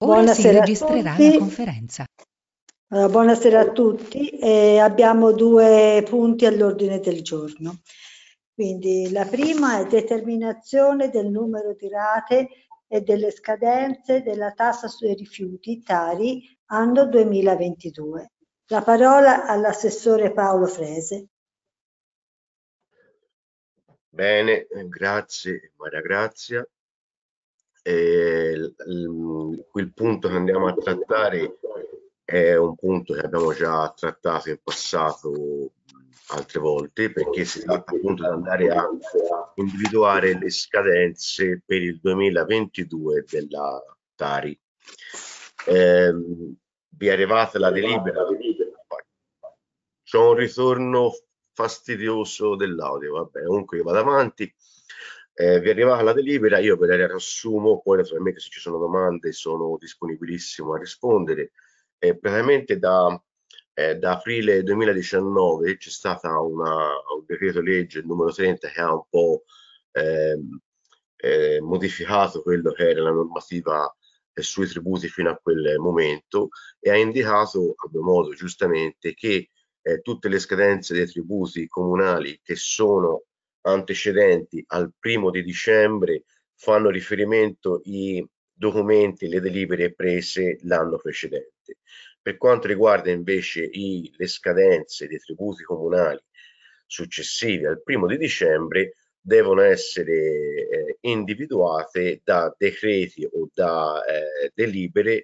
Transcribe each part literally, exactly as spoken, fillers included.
Ora si Buonasera a registrerà la tutti. conferenza. Allora, buonasera a tutti. Eh, abbiamo due punti all'ordine del giorno. Quindi la prima è determinazione del numero di rate e delle scadenze della tassa sui rifiuti Tari anno duemilaventidue. La parola all'assessore Paolo Frese. Bene, grazie Maria Grazia. E il, il- il punto che andiamo a trattare è un punto che abbiamo già trattato in passato altre volte, perché si tratta appunto di andare a individuare le scadenze per il duemilaventidue della Tari. Ehm, vi è arrivata la delibera? C'è un ritorno fastidioso dell'audio, vabbè, comunque io vado avanti. Eh, vi è arrivata la delibera, io ve la riassumo, poi naturalmente se ci sono domande sono disponibilissimo a rispondere. Eh, praticamente da, eh, da aprile duemiladiciannove c'è stata una, un decreto legge, il numero trenta, che ha un po' ehm, eh, modificato quello che era la normativa eh, sui tributi fino a quel momento e ha indicato, a mio modo giustamente, che eh, tutte le scadenze dei tributi comunali che sono antecedenti al primo di dicembre fanno riferimento i documenti, le delibere prese l'anno precedente. Per quanto riguarda invece i, le scadenze dei tributi comunali successivi al primo di dicembre, devono essere eh, individuate da decreti o da eh, delibere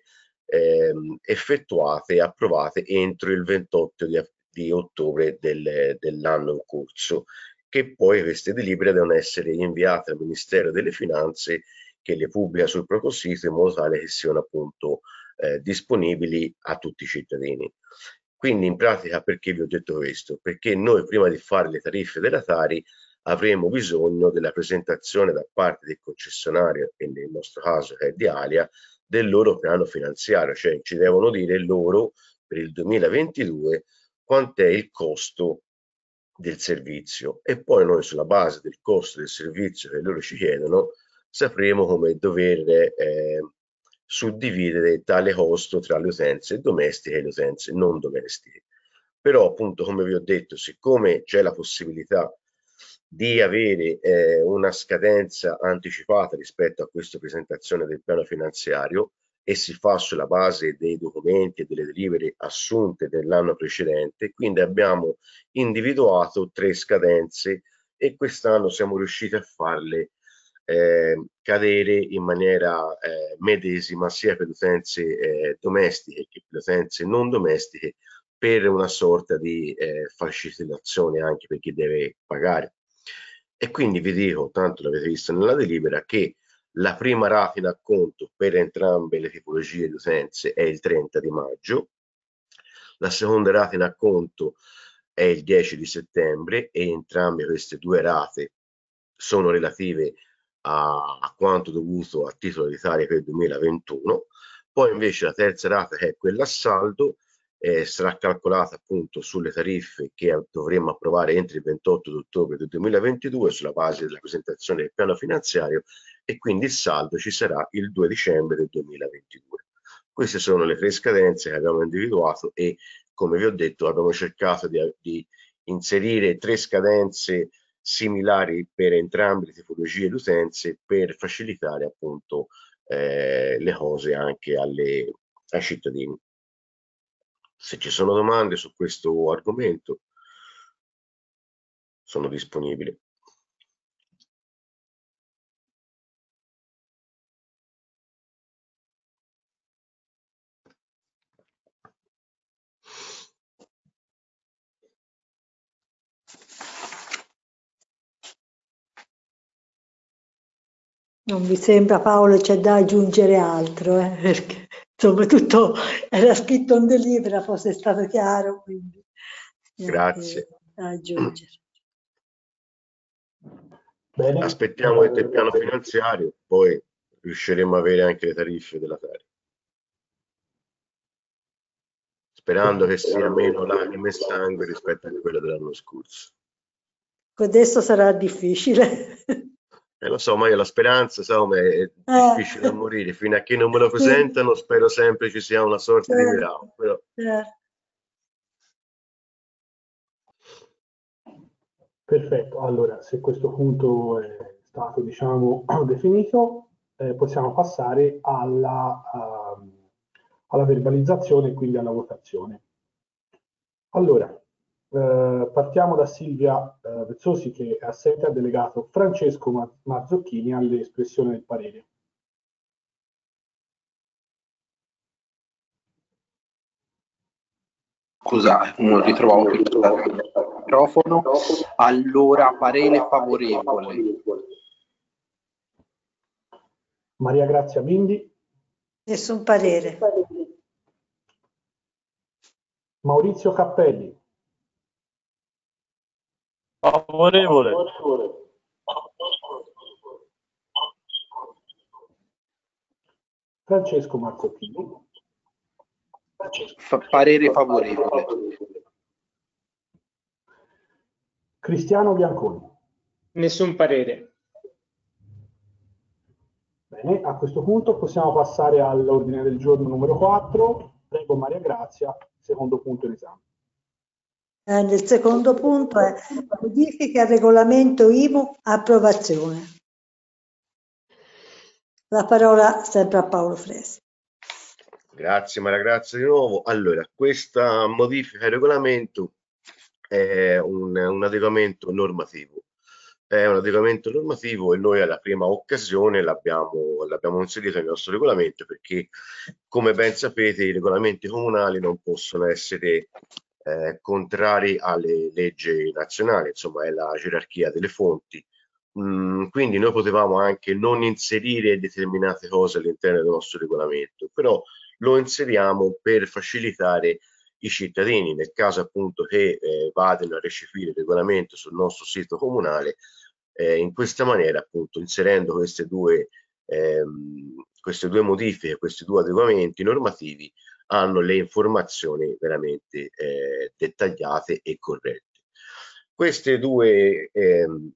ehm, effettuate e approvate entro il ventotto di, di ottobre del, dell'anno in corso, che poi queste delibere devono essere inviate al Ministero delle Finanze, che le pubblica sul proprio sito in modo tale che siano appunto eh, disponibili a tutti i cittadini. Quindi in pratica perché vi ho detto questo? Perché noi prima di fare le tariffe della Tari avremo bisogno della presentazione da parte del concessionario, e nel nostro caso che è di Alia, del loro piano finanziario, cioè ci devono dire loro per il duemilaventidue quant'è il costo del servizio e poi noi sulla base del costo del servizio che loro ci chiedono sapremo come dover eh, suddividere tale costo tra le utenze domestiche e le utenze non domestiche. Però appunto come vi ho detto, siccome c'è la possibilità di avere eh, una scadenza anticipata rispetto a questa presentazione del piano finanziario e si fa sulla base dei documenti e delle delibere assunte dell'anno precedente, quindi abbiamo individuato tre scadenze e quest'anno siamo riusciti a farle eh, cadere in maniera eh, medesima sia per le utenze eh, domestiche che per le utenze non domestiche, per una sorta di eh, facilitazione anche per chi deve pagare. E quindi vi dico, tanto l'avete visto nella delibera, che la prima rata in acconto per entrambe le tipologie di utenze è il trenta di maggio, la seconda rata in acconto è il dieci di settembre e entrambe queste due rate sono relative a, a quanto dovuto a titolo di Taria per il duemilaventuno. Poi invece la terza rata, che è quella a saldo, eh, sarà calcolata appunto sulle tariffe che dovremmo approvare entro il ventotto di ottobre del duemilaventidue sulla base della presentazione del piano finanziario e quindi il saldo ci sarà il due dicembre del duemilaventidue. Queste sono le tre scadenze che abbiamo individuato e come vi ho detto abbiamo cercato di, di inserire tre scadenze similari per entrambe le tipologie di utenze per facilitare appunto eh, le cose anche alle, ai cittadini. Se ci sono domande su questo argomento sono disponibile. Non mi sembra, Paolo, c'è da aggiungere altro, eh, perché soprattutto era scritto in delibera, fosse stato chiaro, quindi niente Grazie. da aggiungere. Bene. Aspettiamo il piano finanziario, poi riusciremo a avere anche le tariffe della Tari. Sperando che sia meno lacrime e sangue rispetto a quella dell'anno scorso. Adesso sarà difficile. Eh, lo so, ma io la speranza, sai, come è Eh, difficile da morire, fino a che non me lo sì, presentano, spero sempre ci sia una sorta di miracolo. certo, Però, certo. Perfetto, allora se questo punto è stato diciamo definito, eh, possiamo passare alla, ehm, alla verbalizzazione e quindi alla votazione. Allora, eh, partiamo da Silvia eh, Vezzosi che è assente, ha delegato Francesco Ma- Mazzocchini all'espressione del parere. Scusa, non ritrovavo più il microfono. Allora, parere favorevole. Maria Grazia Bindi, Nessun parere. Maurizio Cappelli, Favorevole. Francesco Mazzocchini, Fa- parere favorevole. Cristiano Bianconi. Nessun parere. Bene, a questo punto possiamo passare all'ordine del giorno numero quattro. Prego Maria Grazia, secondo punto in esame. Eh, il secondo punto è modifiche al regolamento I M U, approvazione. La parola sempre a Paolo Fresi. grazie Maria, grazie di nuovo. Allora, questa modifica al regolamento è un, un adeguamento normativo. È un adeguamento normativo e noi alla prima occasione l'abbiamo l'abbiamo inserito nel nostro regolamento perché, come ben sapete, i regolamenti comunali non possono essere eh, contrari alle leggi nazionali, insomma è la gerarchia delle fonti. Mm, quindi noi potevamo anche non inserire determinate cose all'interno del nostro regolamento, però lo inseriamo per facilitare i cittadini nel caso appunto che eh, vadano a recepire il regolamento sul nostro sito comunale. Eh, in questa maniera, appunto, inserendo queste due, ehm, queste due modifiche, questi due adeguamenti normativi, hanno le informazioni veramente eh, dettagliate e corrette. Queste due, ehm,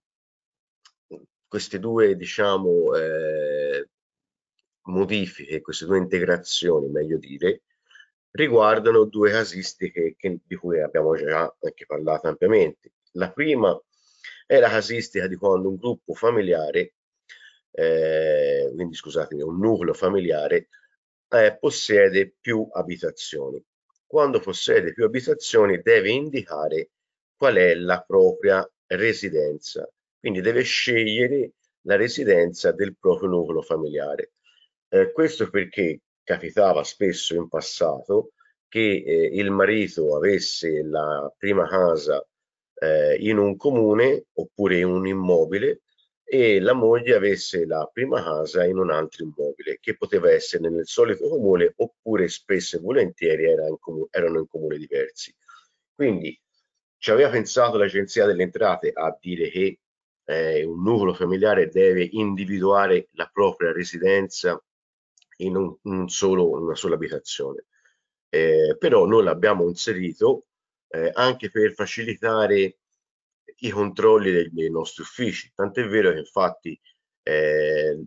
queste due diciamo, eh, modifiche, queste due integrazioni, meglio dire, riguardano due casistiche che, di cui abbiamo già anche parlato ampiamente. La prima è la casistica di quando un gruppo familiare, eh, quindi scusatemi, un nucleo familiare, eh, possiede più abitazioni. Quando possiede più abitazioni deve indicare qual è la propria residenza, quindi deve scegliere la residenza del proprio nucleo familiare. Eh, questo perché capitava spesso in passato che eh, il marito avesse la prima casa eh, in un comune oppure in un immobile e la moglie avesse la prima casa in un altro immobile che poteva essere nel solito comune oppure spesso e volentieri era in erano in comuni diversi. Quindi ci aveva pensato l'Agenzia delle Entrate a dire che eh, un nucleo familiare deve individuare la propria residenza in, un, un solo, una sola abitazione. Eh, però noi l'abbiamo inserito eh, anche per facilitare i controlli dei, dei nostri uffici. Tant'è vero che infatti eh,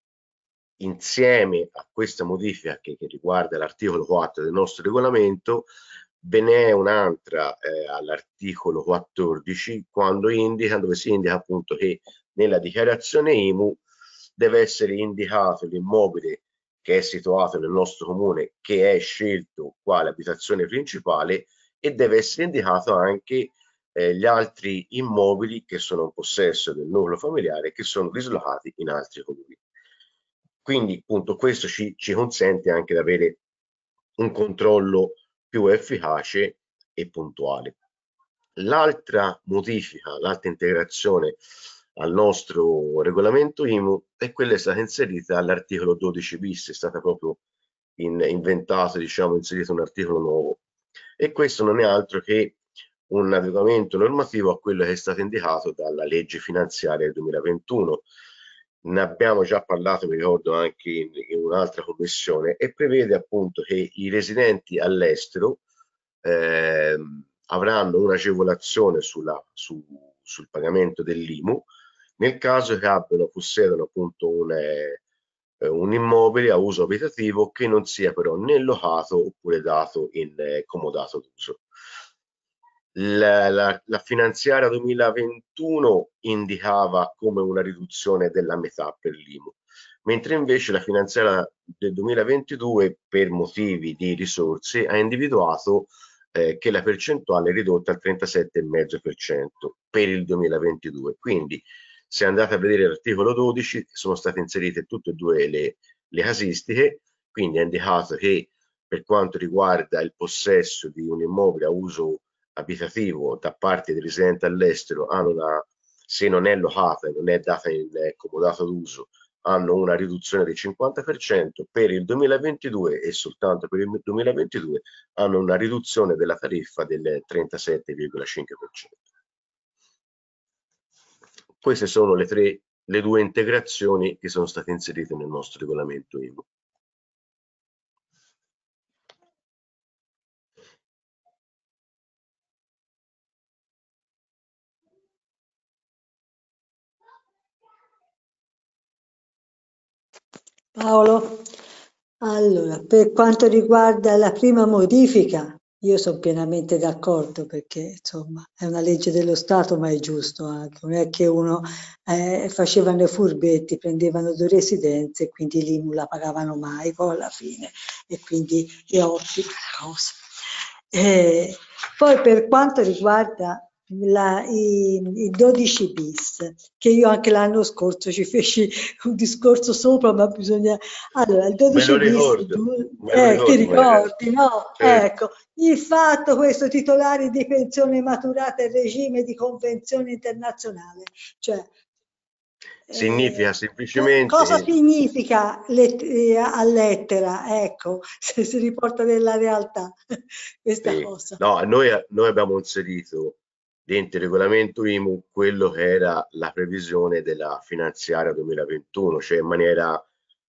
insieme a questa modifica che, che riguarda l'articolo quattro del nostro regolamento, ve n'è un'altra eh, all'articolo quattordici quando indica, dove si indica appunto che nella dichiarazione I M U deve essere indicato l'immobile che è situato nel nostro comune, che è scelto quale abitazione principale e deve essere indicato anche eh, gli altri immobili che sono in possesso del nucleo familiare che sono dislocati in altri comuni. Quindi appunto questo ci, ci consente anche di avere un controllo più efficace e puntuale. L'altra modifica, l'altra integrazione al nostro regolamento I M U è quella che è stata inserita all'articolo dodici bis, è stata proprio in, inventato, diciamo, inserito un articolo nuovo. E questo non è altro che un adeguamento normativo a quello che è stato indicato dalla legge finanziaria del duemilaventuno. Ne abbiamo già parlato, mi ricordo, anche in, in un'altra commissione, e prevede appunto che i residenti all'estero eh, avranno un'agevolazione sulla, su, sul pagamento dell'I M U nel caso che abbiano, possiedano appunto un, eh, un immobile a uso abitativo che non sia però né locato oppure dato in eh, comodato d'uso. La, la, la finanziaria duemilaventuno indicava come una riduzione della metà per l'I M U, mentre invece la finanziaria del duemilaventidue, per motivi di risorse, ha individuato eh, che la percentuale è ridotta al trentasette virgola cinque per cento per il duemilaventidue. Quindi, se andate a vedere l'articolo dodici, sono state inserite tutte e due le, le casistiche, quindi è indicato che per quanto riguarda il possesso di un immobile a uso abitativo da parte del residente all'estero, hanno una, se non è locata e non è data in comodato d'uso, hanno una riduzione del cinquanta per cento, per il duemilaventidue e soltanto per il duemilaventidue hanno una riduzione della tariffa del trentasette virgola cinque per cento. Queste sono le, tre, le due integrazioni che sono state inserite nel nostro regolamento I M U. Paolo, allora, per quanto riguarda la prima modifica, io sono pienamente d'accordo perché insomma è una legge dello Stato, ma è giusto anche, non è che uno eh, facevano i furbetti, prendevano due residenze e quindi l'I M U la pagavano mai poi alla fine, e quindi è ottima la cosa. Eh, poi per quanto riguarda la, i, i dodici bis, che io anche l'anno scorso ci feci un discorso sopra, ma bisogna... Allora, il dodici bis, ricordo, eh, ti ricordi, no? Certo. Ecco, il fatto questo titolari di pensione maturata in regime di convenzione internazionale, cioè... Significa Eh, semplicemente... cosa significa let- eh, a lettera? Ecco, se si riporta nella realtà questa Sì. cosa. No, noi, noi abbiamo inserito dentro il regolamento I M U quello che era la previsione della finanziaria duemilaventuno, cioè in maniera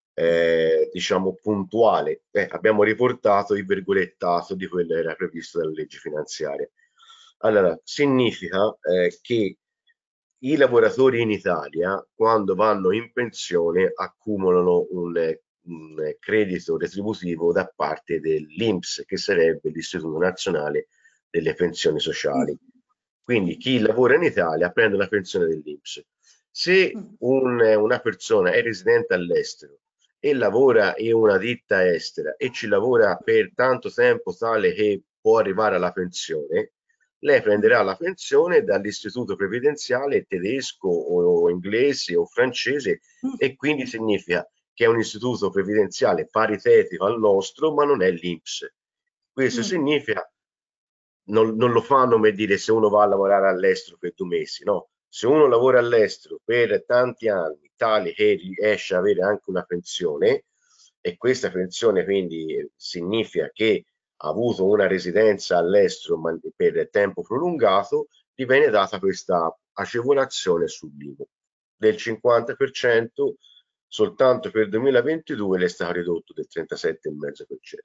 eh, diciamo puntuale. Eh, abbiamo riportato il virgolettato di quello che era previsto dalla legge finanziaria. Allora, significa eh, che i lavoratori in Italia, quando vanno in pensione, accumulano un, un credito retributivo da parte dell'I N P S, che sarebbe l'Istituto Nazionale delle Pensioni Sociali. Quindi chi lavora in Italia prende la pensione dell'I N P S. Se un, una persona è residente all'estero e lavora in una ditta estera e ci lavora per tanto tempo tale che può arrivare alla pensione, lei prenderà la pensione dall'istituto previdenziale tedesco o inglese o francese, e quindi significa che è un istituto previdenziale paritetico al nostro, ma non è l'I N P S. Questo Mm. significa, non, non lo fanno come dire se uno va a lavorare all'estero per due mesi, no. Se uno lavora all'estero per tanti anni, tale che riesce ad avere anche una pensione, e questa pensione quindi significa che ha avuto una residenza all'estero ma per tempo prolungato, gli viene data questa agevolazione sull'I M U del cinquanta per cento, soltanto per il duemilaventidue le è stato ridotto del trentasette virgola cinque per cento.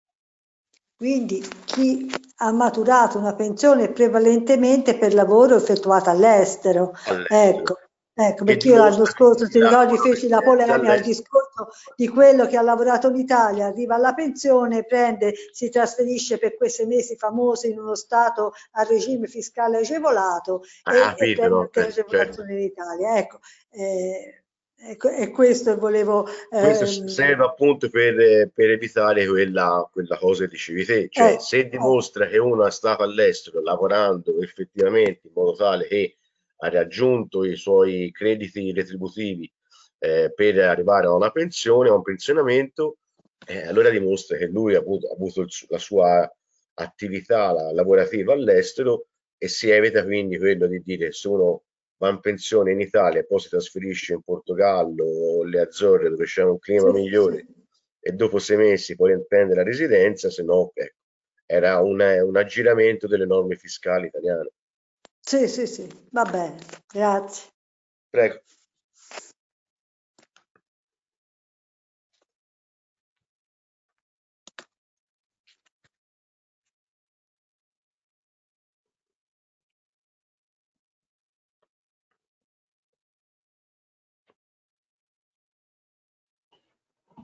Quindi chi ha maturato una pensione prevalentemente per lavoro effettuato all'estero. Ecco, ecco, perché io l'anno scorso, ti ricordi, feci la polemica al discorso di quello che ha lavorato in Italia, arriva alla pensione, prende, si trasferisce per quei sei mesi famosi in uno stato a regime fiscale agevolato e, Ah, e prende no? anche eh, l'agevolazione certo. in Italia. Ecco, eh, Ecco, e questo volevo... Questo ehm, serve appunto per, per evitare quella, quella cosa che dicevi te, cioè eh, se dimostra che uno è stato all'estero lavorando effettivamente in modo tale che ha raggiunto i suoi crediti retributivi eh, per arrivare a una pensione, a un pensionamento, eh, allora dimostra che lui ha avuto, ha avuto il, la sua attività la, lavorativa all'estero, e si evita quindi quello di dire se uno va in pensione in Italia e poi si trasferisce in Portogallo o le Azzorre dove c'è un clima sì, migliore sì. e dopo sei mesi poi prende la residenza, se no ecco, era una, un aggiramento delle norme fiscali italiane. Sì, sì, sì, va bene, grazie. Prego.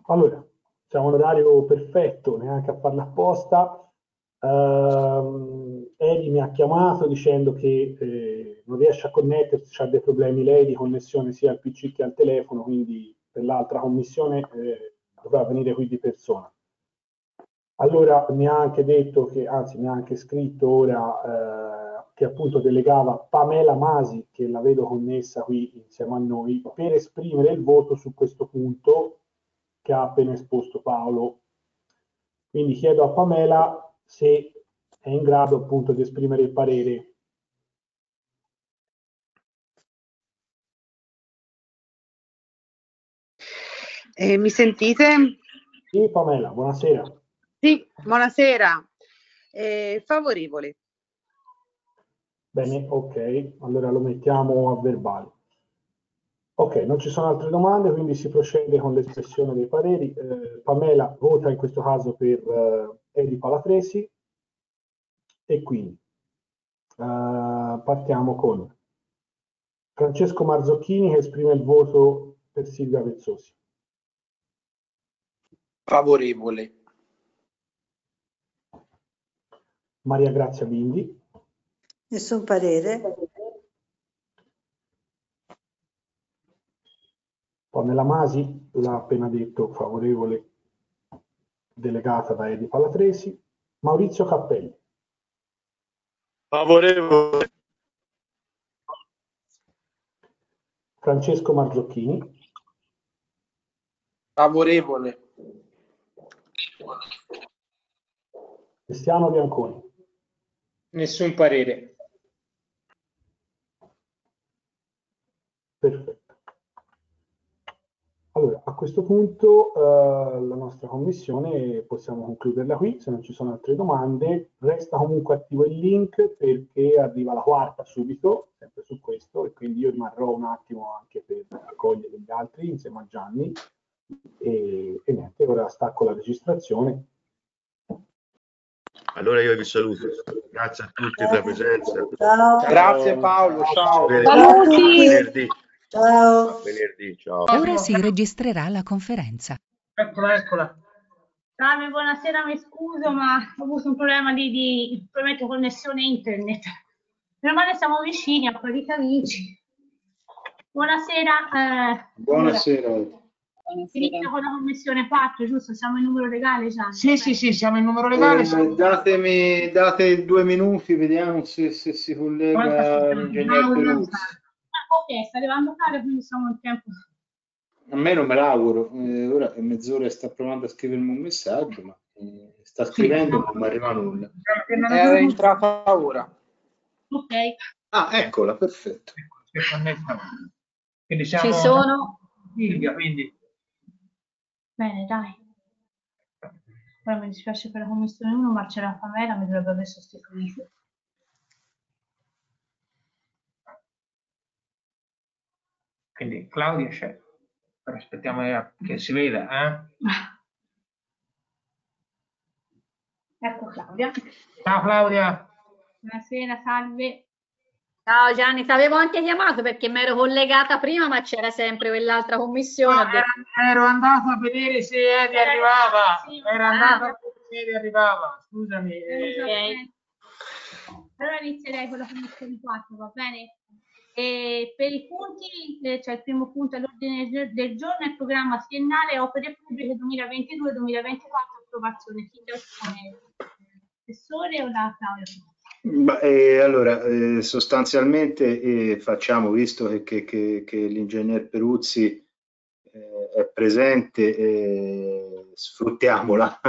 Allora, siamo in orario perfetto, neanche a farla apposta. Uh, Edi mi ha chiamato dicendo che eh, non riesce a connettersi, ha dei problemi lei di connessione sia al P C che al telefono, quindi per l'altra commissione eh, dovrà venire qui di persona. Allora mi ha anche detto che, anzi mi ha anche scritto ora eh, che appunto delegava Pamela Masi, che la vedo connessa qui insieme a noi, per esprimere il voto su questo punto che ha appena esposto Paolo. Quindi chiedo a Pamela se è in grado appunto di esprimere il parere. Eh, mi sentite? Sì, Pamela, buonasera. Sì, buonasera. Eh, favorevole. Bene, ok, allora lo mettiamo a verbale. Ok, non ci sono altre domande, quindi si procede con l'espressione dei pareri. Eh, Pamela vota in questo caso per eh, Edi Palatresi e quindi eh, partiamo con Francesco Marzocchini che esprime il voto per Silvia Vezzosi. Favorevole. Maria Grazia Bindi. Nessun parere. Pamela Masi, l'ha appena detto, favorevole, delegata da Edi Palatresi. Maurizio Cappelli. Favorevole. Francesco Marzocchini. Favorevole. Cristiano Bianconi. Nessun parere. Perfetto. Allora, a questo punto eh, la nostra commissione possiamo concluderla qui, se non ci sono altre domande. Resta comunque attivo il link perché arriva la quarta subito, sempre su questo, e quindi io rimarrò un attimo anche per accogliere gli altri insieme a Gianni. E, e niente, ora stacco la registrazione. Allora io vi saluto. Grazie a tutti per la presenza. Ciao. Grazie Paolo, ciao. Venerdì. Ciao. Venerdì, ciao. Ora si registrerà la conferenza. Eccola, eccola. Salve, buonasera, mi scuso, ma ho avuto un problema di, di prometto, connessione internet. Meno male siamo vicini, a Parita amici. Buonasera. Eh, Buonasera. Allora, finita con la commissione quattro, giusto? Siamo in numero legale già? Sì, sì, sì, siamo in numero legale. Eh, datemi, date due minuti, vediamo se, se si collega l'ingegner Peruzzi. Ah, ok, sta arrivando tale, quindi siamo in tempo. A me non me l'auguro, eh, ora è mezz'ora sta provando a scrivermi un messaggio, ma eh, sta scrivendo, ma non mi arriva nulla. È entrata ora. Ok. Ah, eccola, perfetto. Quindi siamo... Ci sono. Silvia, quindi... Bene, dai. Ora mi dispiace per la commissione uno, ma c'è la Pamela, mi dovrebbe aver sostituito. Quindi Claudia c'è. Però aspettiamo che si veda, eh? Ecco Claudia. Ciao Claudia. Buonasera, salve. Ciao Gianni, ti avevo anche chiamato perché mi ero collegata prima, ma c'era sempre quell'altra commissione. No, ero, ero andato a vedere se Edi arrivava. Sì, ero ah, andato a vedere se Edi arrivava. Scusami. Okay. Allora inizierei con la commissione quattro, va bene? E per i punti, eh, cioè il primo punto all'ordine del giorno è il programma triennale opere pubbliche duemilaventidue duemilaventiquattro, approvazione. Chi lo espone? Professore o la Claudia? Bah, eh, allora, eh, sostanzialmente eh, facciamo, visto che, che, che, che l'ingegner Peruzzi eh, è presente, eh, sfruttiamola.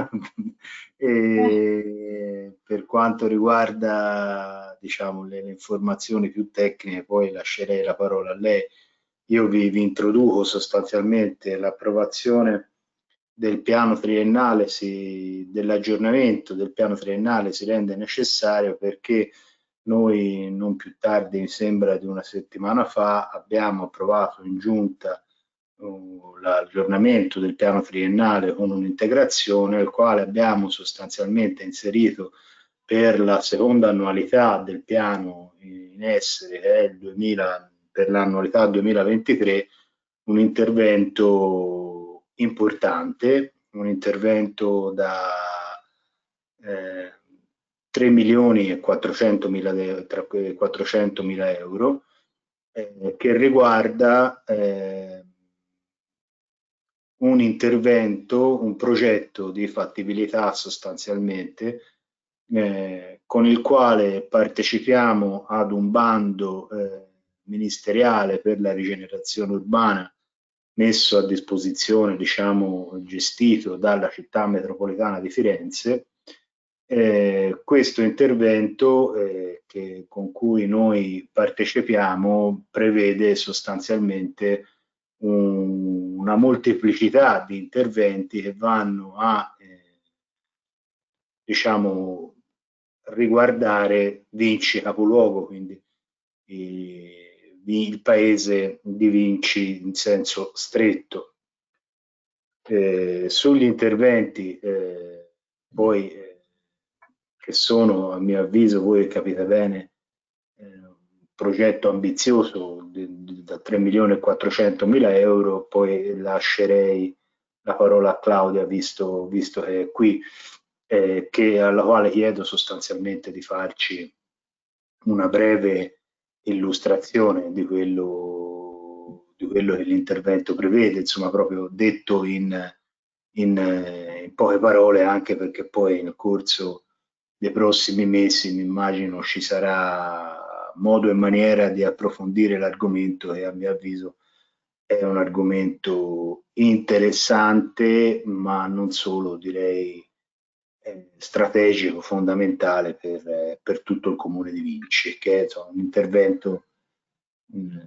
E per quanto riguarda, diciamo, le, le informazioni più tecniche, poi lascerei la parola a lei. Io vi, vi introduco sostanzialmente l'approvazione del piano triennale, dell'aggiornamento del piano triennale si rende necessario perché noi non più tardi, mi sembra di una settimana fa, abbiamo approvato in giunta uh, l'aggiornamento del piano triennale con un'integrazione al quale abbiamo sostanzialmente inserito per la seconda annualità del piano in essere, che è il duemila, per l'annualità duemilaventitré, un intervento importante, un intervento da eh, tre milioni e quattrocentomila euro eh, che riguarda eh, un intervento, un progetto di fattibilità sostanzialmente eh, con il quale partecipiamo ad un bando eh, ministeriale per la rigenerazione urbana messo a disposizione, diciamo, gestito dalla città metropolitana di Firenze. Eh, questo intervento eh, che, con cui noi partecipiamo prevede sostanzialmente un, una molteplicità di interventi che vanno a eh, diciamo riguardare Vinci capoluogo, quindi i, il paese di Vinci in senso stretto. Eh, sugli interventi eh, poi eh, che sono, a mio avviso, voi capite bene, eh, un progetto ambizioso di, di, da tre milioni e quattrocentomila euro, poi lascerei la parola a Claudia, visto, visto che è qui, eh, che, alla quale chiedo sostanzialmente di farci una breve illustrazione di quello, di quello che l'intervento prevede, insomma proprio detto in, in, in poche parole, anche perché poi nel corso dei prossimi mesi mi immagino ci sarà modo e maniera di approfondire l'argomento e a mio avviso è un argomento interessante, ma non solo, direi strategico, fondamentale per, per tutto il comune di Vinci, che è insomma, un intervento, mh,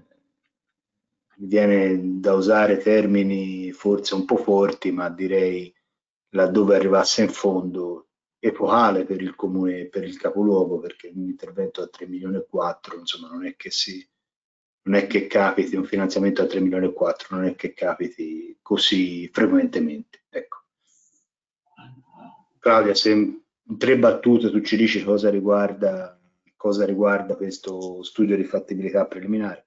viene da usare termini forse un po' forti, ma direi laddove arrivasse in fondo epocale per il comune, per il capoluogo, perché un intervento a tre milioni e quattro, insomma non è che si non è che capiti un finanziamento a tre milioni e quattro, non è che capiti così frequentemente, ecco. Claudia, se in tre battute tu ci dici cosa riguarda, cosa riguarda questo studio di fattibilità preliminare.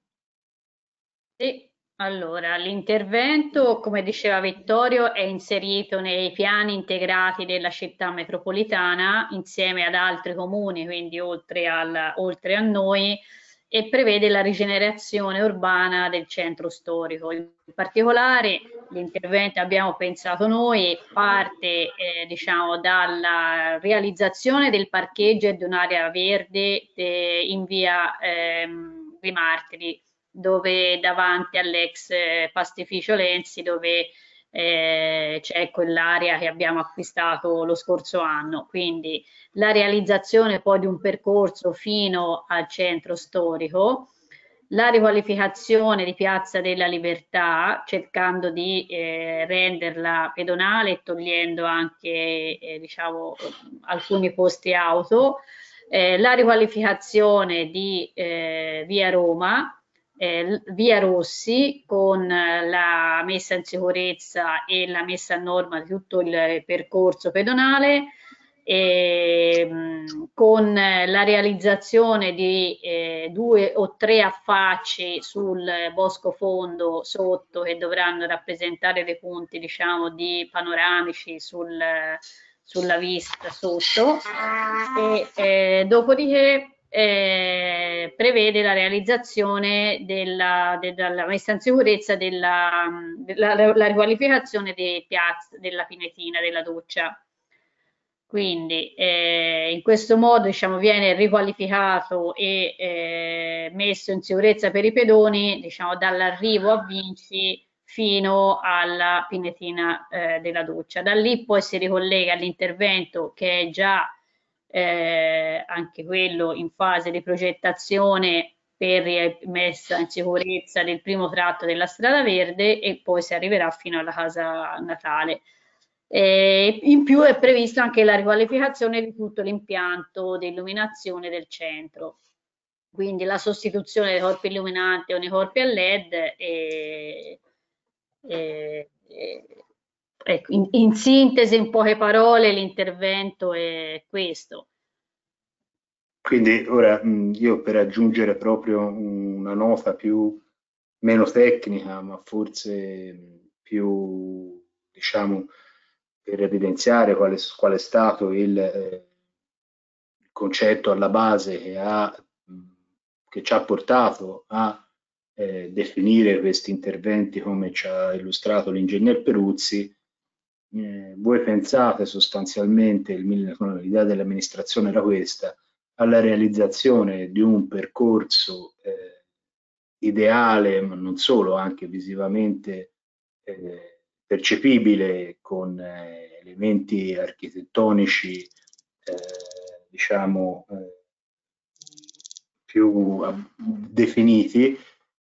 Sì, allora l'intervento, come diceva Vittorio, è inserito nei piani integrati della città metropolitana insieme ad altri comuni, quindi oltre, al, oltre a noi, e prevede la rigenerazione urbana del centro storico. In particolare l'intervento abbiamo pensato noi parte eh, diciamo dalla realizzazione del parcheggio e di un'area verde eh, in via ehm, dei Martiri, dove davanti all'ex eh, pastificio Lenzi, dove eh, c'è quell'area che abbiamo acquistato lo scorso anno. Quindi la realizzazione poi di un percorso fino al centro storico, la riqualificazione di Piazza della Libertà, cercando di eh, renderla pedonale, togliendo anche eh, diciamo, alcuni posti auto, eh, la riqualificazione di eh, Via Roma, eh, Via Rossi, con la messa in sicurezza e la messa a norma di tutto il percorso pedonale, E, mh, con la realizzazione di eh, due o tre affacci sul bosco fondo sotto, che dovranno rappresentare dei punti diciamo di panoramici sul, sulla vista sotto, e eh, dopodiché eh, prevede la realizzazione della, della messa in sicurezza della, della la riqualificazione dei piazze, della Pinetina, della doccia. Quindi eh, in questo modo diciamo, viene riqualificato e eh, messo in sicurezza per i pedoni diciamo, dall'arrivo a Vinci fino alla Pinetina eh, della doccia. Da lì poi si ricollega all'intervento che è già eh, anche quello in fase di progettazione per messa in sicurezza del primo tratto della strada verde, e poi si arriverà fino alla casa natale. E in più è prevista anche la riqualificazione di tutto l'impianto di illuminazione del centro, quindi la sostituzione dei corpi illuminanti con i corpi a led e, e, e, ecco, in, in sintesi, in poche parole, l'intervento è questo. Quindi ora io, per aggiungere proprio una nota più meno tecnica, ma forse più diciamo, per evidenziare qual è, qual è stato il, eh, il concetto alla base che, ha, che ci ha portato a eh, definire questi interventi come ci ha illustrato l'ingegner Peruzzi. Eh, voi pensate sostanzialmente, l'idea dell'amministrazione era questa, alla realizzazione di un percorso eh, ideale, ma non solo, anche visivamente eh, percepibile, con eh, elementi architettonici eh, diciamo eh, più definiti,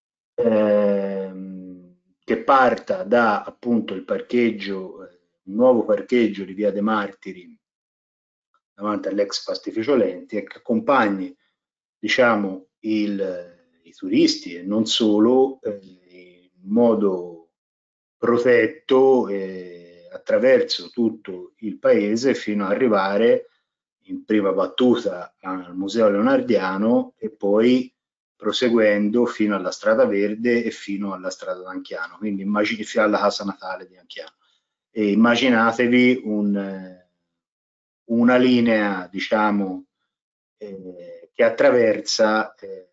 ehm, che parta da appunto il parcheggio, eh, un nuovo parcheggio di Via De Martiri davanti all'ex pastificio Lenti e che accompagni, diciamo, il, i turisti e non solo eh, in modo protetto eh, attraverso tutto il paese fino ad arrivare in prima battuta al Museo Leonardiano e poi proseguendo fino alla Strada Verde e fino alla Strada d'Anchiano, quindi immagini, fino alla casa natale di Anchiano. E immaginatevi un, una linea, diciamo, eh, che attraversa eh,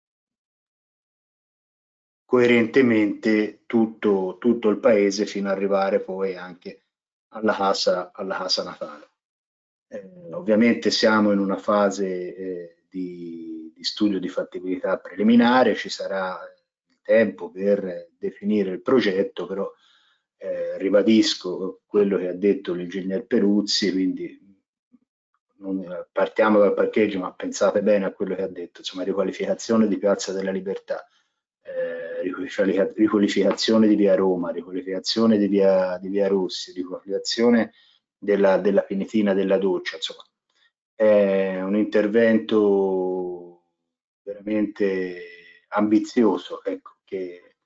coerentemente tutto, tutto il paese fino ad arrivare poi anche alla casa, alla casa natale. Eh, ovviamente siamo in una fase eh, di, di studio di fattibilità preliminare, ci sarà il tempo per definire il progetto, però eh, ribadisco quello che ha detto l'ingegner Peruzzi, quindi non partiamo dal parcheggio, ma pensate bene a quello che ha detto, insomma, riqualificazione di Piazza della Libertà, eh, riqualificazione di Via Roma, riqualificazione di Via, di Via Rossi, riqualificazione della, della Pinetina della Doccia, insomma, è un intervento veramente ambizioso, ecco, che,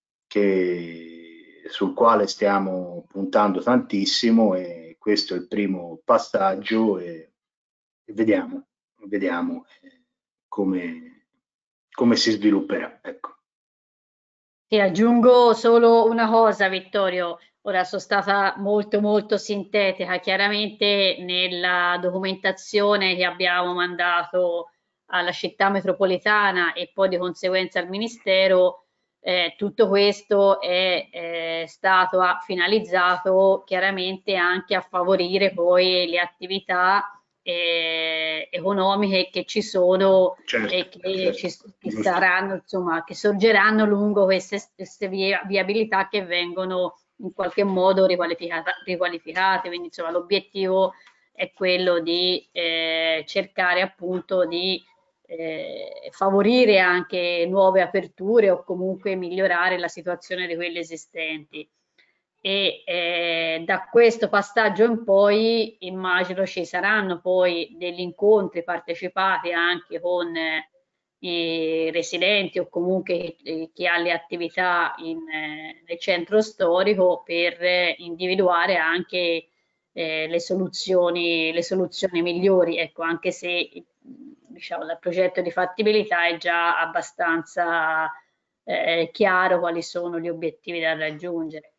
che, sul quale stiamo puntando tantissimo e questo è il primo passaggio e, e vediamo, vediamo eh, come, come si svilupperà. Ecco. Ti aggiungo solo una cosa, Vittorio. Ora sono stata molto molto sintetica. Chiaramente nella documentazione che abbiamo mandato alla città metropolitana e poi di conseguenza al Ministero, eh, tutto questo è, è stato finalizzato chiaramente anche a favorire poi le attività eh, economiche che ci sono certo, e che, certo, ci, che saranno, insomma, che sorgeranno lungo queste stesse via, viabilità che vengono in qualche modo riqualificata, riqualificate. Quindi insomma l'obiettivo è quello di eh, cercare appunto di eh, favorire anche nuove aperture o comunque migliorare la situazione di quelle esistenti. E eh, da questo passaggio in poi immagino ci saranno poi degli incontri partecipati anche con eh, i residenti o comunque eh, chi ha le attività in, eh, nel centro storico per eh, individuare anche eh, le soluzioni, le soluzioni migliori, ecco, anche se diciamo dal progetto di fattibilità è già abbastanza eh, chiaro quali sono gli obiettivi da raggiungere.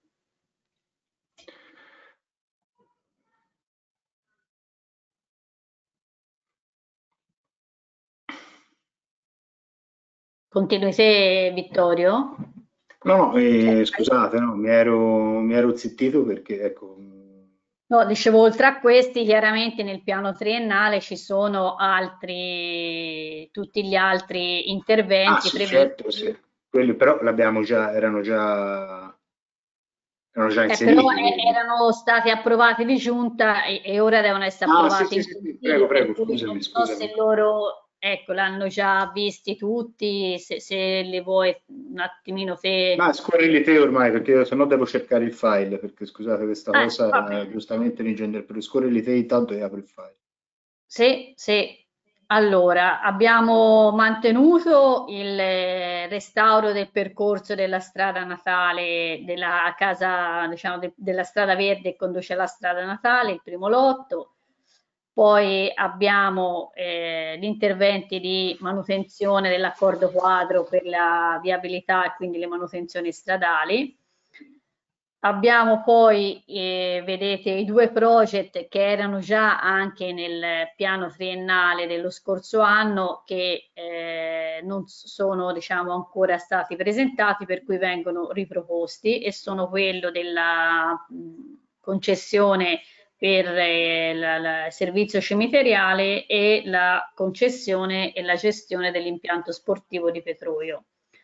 Continui te, Vittorio? No, no, eh, scusate, no, mi ero, mi ero zittito perché, ecco... No, dicevo, oltre a questi, chiaramente nel piano triennale ci sono altri, tutti gli altri interventi ah, sì, previsti. certo, sì. Quelli però l'abbiamo già, erano già, erano già Eh, inseriti. però eh, erano stati approvati di giunta e, e ora devono essere ah, approvati sì, sì, in sì, prego, prego, per cui scusami, non so scusami. se loro, ecco, l'hanno già visti tutti, se, se li vuoi un attimino te. Ma scorrili te ormai, perché se no devo cercare il file, perché scusate questa Eh, cosa, eh, giustamente l'ingegner, per scorrili te intanto e apro il file. Sì, sì. Allora, abbiamo mantenuto il restauro del percorso della strada natale, della casa, diciamo, de- della strada verde che conduce alla strada natale, il primo lotto. Poi abbiamo eh, gli interventi di manutenzione dell'accordo quadro per la viabilità e quindi le manutenzioni stradali. Abbiamo poi, eh, vedete, i due project che erano già anche nel piano triennale dello scorso anno, che eh, non sono, diciamo, ancora stati presentati, per cui vengono riproposti, e sono quello della mh, concessione per eh, la- la- il servizio cimiteriale e la concessione e la gestione dell'impianto sportivo di Petroio.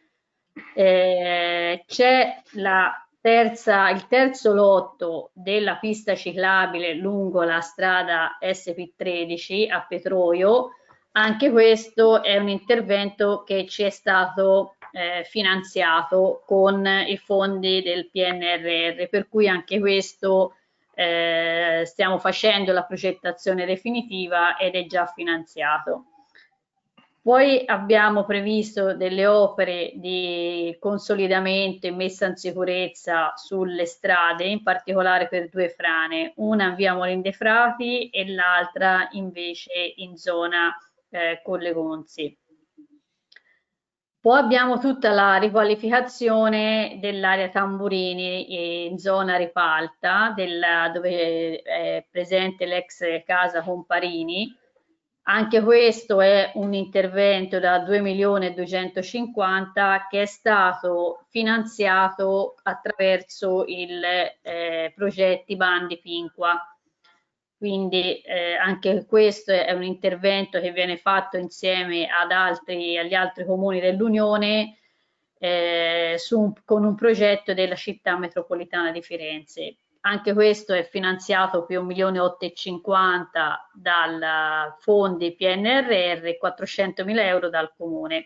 Eh, c'è la terza, il terzo lotto della pista ciclabile lungo la strada S P tredici a Petroio. Anche questo è un intervento che ci è stato eh, finanziato con i fondi del P N R R, per cui anche questo eh, stiamo facendo la progettazione definitiva ed è già finanziato. Poi abbiamo previsto delle opere di consolidamento e messa in sicurezza sulle strade, in particolare per due frane, una in via Molin de Frati e l'altra invece in zona eh, Colle Gonzi. Poi abbiamo tutta la riqualificazione dell'area Tamburini in zona Ripalta, della, dove è presente l'ex casa Comparini. Anche questo è un intervento da due milioni duecentocinquanta che è stato finanziato attraverso il eh, progetti bandi Pinqua. Quindi eh, anche questo è un intervento che viene fatto insieme ad altri, agli altri comuni dell'Unione eh, su, con un progetto della città metropolitana di Firenze. Anche questo è finanziato per un milione ottocentocinquanta dal fondi P N R R e quattrocentomila euro dal comune.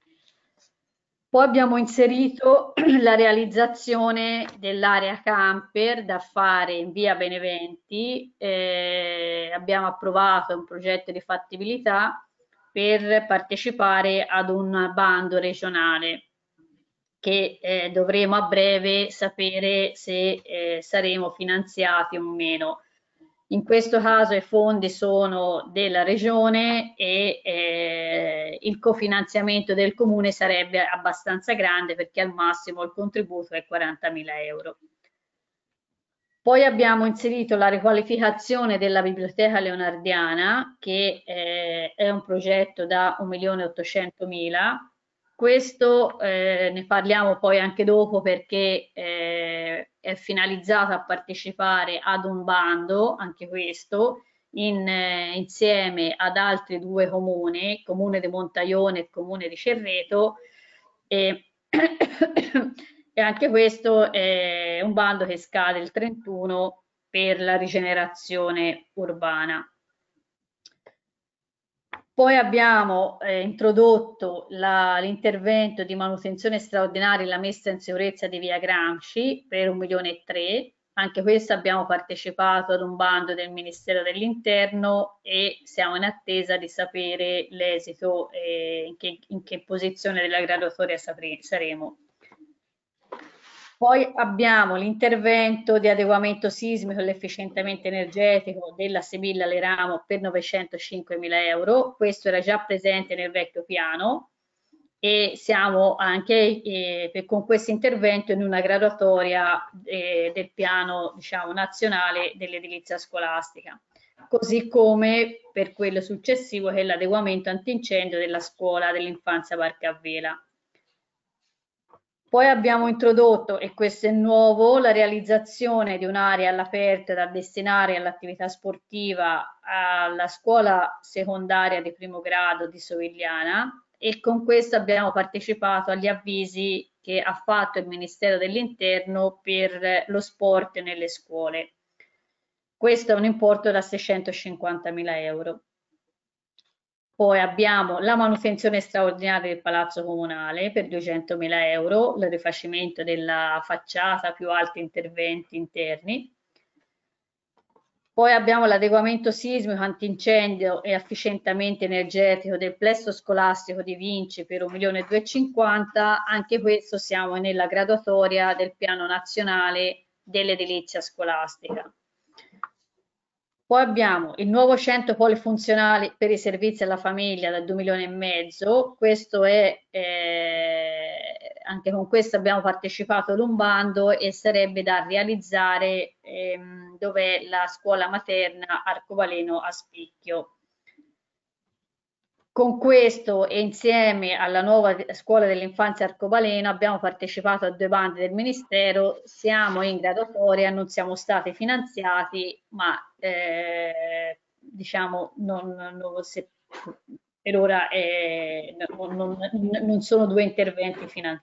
Poi abbiamo inserito la realizzazione dell'area camper da fare in via Beneventi, eh, abbiamo approvato un progetto di fattibilità per partecipare ad un bando regionale che eh, dovremo a breve sapere se eh, saremo finanziati o meno. In questo caso i fondi sono della regione e eh, il cofinanziamento del comune sarebbe abbastanza grande, perché al massimo il contributo è quarantamila euro. Poi abbiamo inserito la riqualificazione della biblioteca leonardiana, che eh, è un progetto da un milione ottocentomila. Questo eh, ne parliamo poi anche dopo, perché eh, è finalizzato a partecipare ad un bando, anche questo, in, eh, insieme ad altri due comuni, Comune di Montaione e Comune di Cerreto, e, e anche questo è un bando che scade il trentuno per la rigenerazione urbana. Poi abbiamo eh, introdotto l'intervento di manutenzione straordinaria e la messa in sicurezza di via Gramsci per un milione e tre. Anche questo abbiamo partecipato ad un bando del Ministero dell'Interno e siamo in attesa di sapere l'esito e in che, in che posizione della graduatoria saremo. Poi abbiamo l'intervento di adeguamento sismico e l'efficientamento energetico della Sibilla Leramo per novecentocinquemila euro. Questo era già presente nel vecchio piano e siamo anche eh, per, con questo intervento in una graduatoria eh, del piano, diciamo, nazionale dell'edilizia scolastica, così come per quello successivo, che è l'adeguamento antincendio della scuola dell'infanzia Parco a Vela. Poi abbiamo introdotto, e questo è nuovo, la realizzazione di un'area all'aperto da destinare all'attività sportiva alla scuola secondaria di primo grado di Sovigliana, e con questo abbiamo partecipato agli avvisi che ha fatto il Ministero dell'Interno per lo sport nelle scuole. Questo è un importo da seicentocinquantamila euro. Poi abbiamo la manutenzione straordinaria del Palazzo Comunale per duecentomila euro, il rifacimento della facciata più altri interventi interni. Poi abbiamo l'adeguamento sismico, antincendio e efficientamento energetico del plesso scolastico di Vinci per un milione duecentocinquanta. Anche questo siamo nella graduatoria del piano nazionale dell'edilizia scolastica. Poi abbiamo il nuovo centro polifunzionale per i servizi alla famiglia da due milioni e mezzo. Questo è eh, anche con questo abbiamo partecipato ad un bando e sarebbe da realizzare ehm, dove la scuola materna Arcobaleno a Spicchio. Con questo e insieme alla nuova scuola dell'infanzia Arcobaleno abbiamo partecipato a due bandi del Ministero, siamo in graduatoria, non siamo stati finanziati, ma eh, diciamo non, non, se, per ora eh, non, non, non sono due interventi finanziati.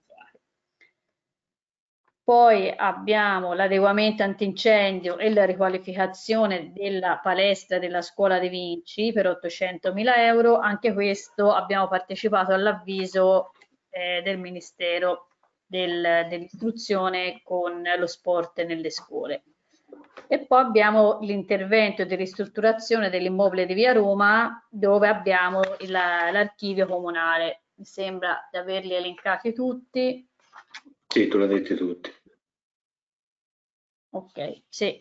Poi abbiamo l'adeguamento antincendio e la riqualificazione della palestra della scuola De Vinci per ottocentomila euro. Anche questo abbiamo partecipato all'avviso eh, del Ministero del, dell'Istruzione con lo sport nelle scuole. E poi abbiamo l'intervento di ristrutturazione dell'immobile di Via Roma, dove abbiamo l'archivio comunale. Mi sembra di averli elencati tutti. Sì, tu l'hai detto tutti. Ok, sì.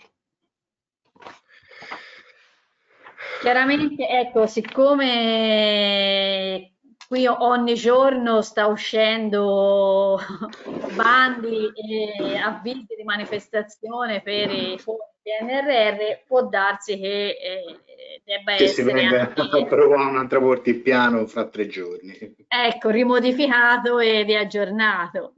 Chiaramente, ecco, siccome qui ogni giorno sta uscendo bandi e avvisi di manifestazione per i fondi P N R R, può darsi che eh, debba che si essere venga anche, a provare un'altra volta il piano fra tre giorni. ecco, rimodificato e riaggiornato.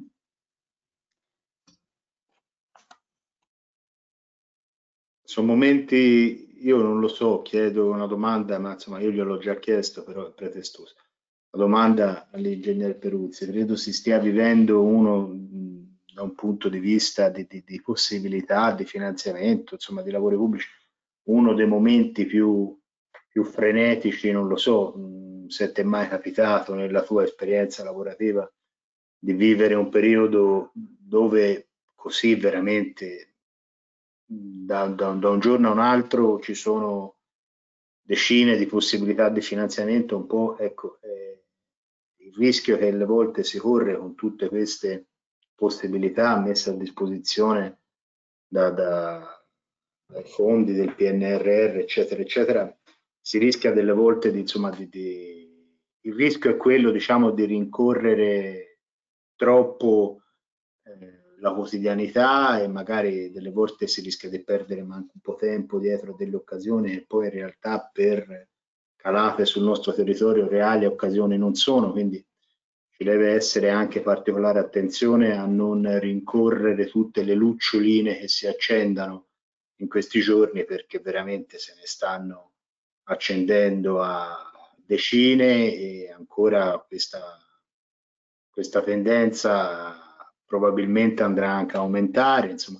Sono momenti, io non lo so, chiedo una domanda, ma insomma io gliel'ho già chiesto, però è pretestuosa. La domanda all'ingegnere Peruzzi, credo si stia vivendo uno mh, da un punto di vista di, di, di possibilità di finanziamento, insomma di lavori pubblici, uno dei momenti più, più frenetici, non lo so, mh, se ti è mai capitato nella tua esperienza lavorativa di vivere un periodo dove così veramente Da, da, da un giorno a un altro ci sono decine di possibilità di finanziamento, un po' ecco eh, il rischio che alle volte si corre con tutte queste possibilità messe a disposizione da, da, dai fondi del P N R R eccetera eccetera, si rischia delle volte di insomma di, di, il rischio è quello diciamo di rincorrere troppo eh, la quotidianità e magari delle volte si rischia di perdere anche un po' tempo dietro delle occasioni e poi in realtà per calate sul nostro territorio reali occasioni non sono, quindi ci deve essere anche particolare attenzione a non rincorrere tutte le luccioline che si accendano in questi giorni, perché veramente se ne stanno accendendo a decine e ancora questa, questa tendenza probabilmente andrà anche a aumentare, insomma.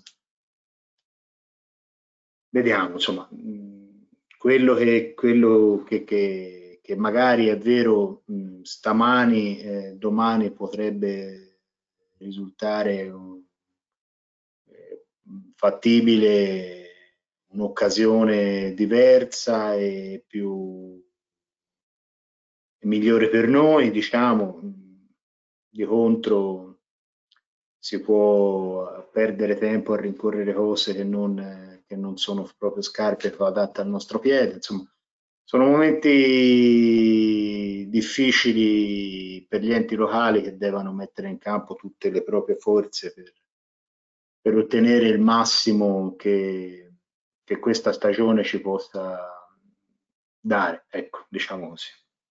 Vediamo, insomma, quello che, quello che, che, che magari è vero mh, stamani, eh, domani potrebbe risultare um, eh, fattibile un'occasione diversa e più migliore per noi, diciamo, di contro si può perdere tempo a rincorrere cose che non, che non sono proprio scarpe adatte al nostro piede. Insomma, sono momenti difficili per gli enti locali che devono mettere in campo tutte le proprie forze per, per ottenere il massimo che, che questa stagione ci possa dare, ecco, diciamo così.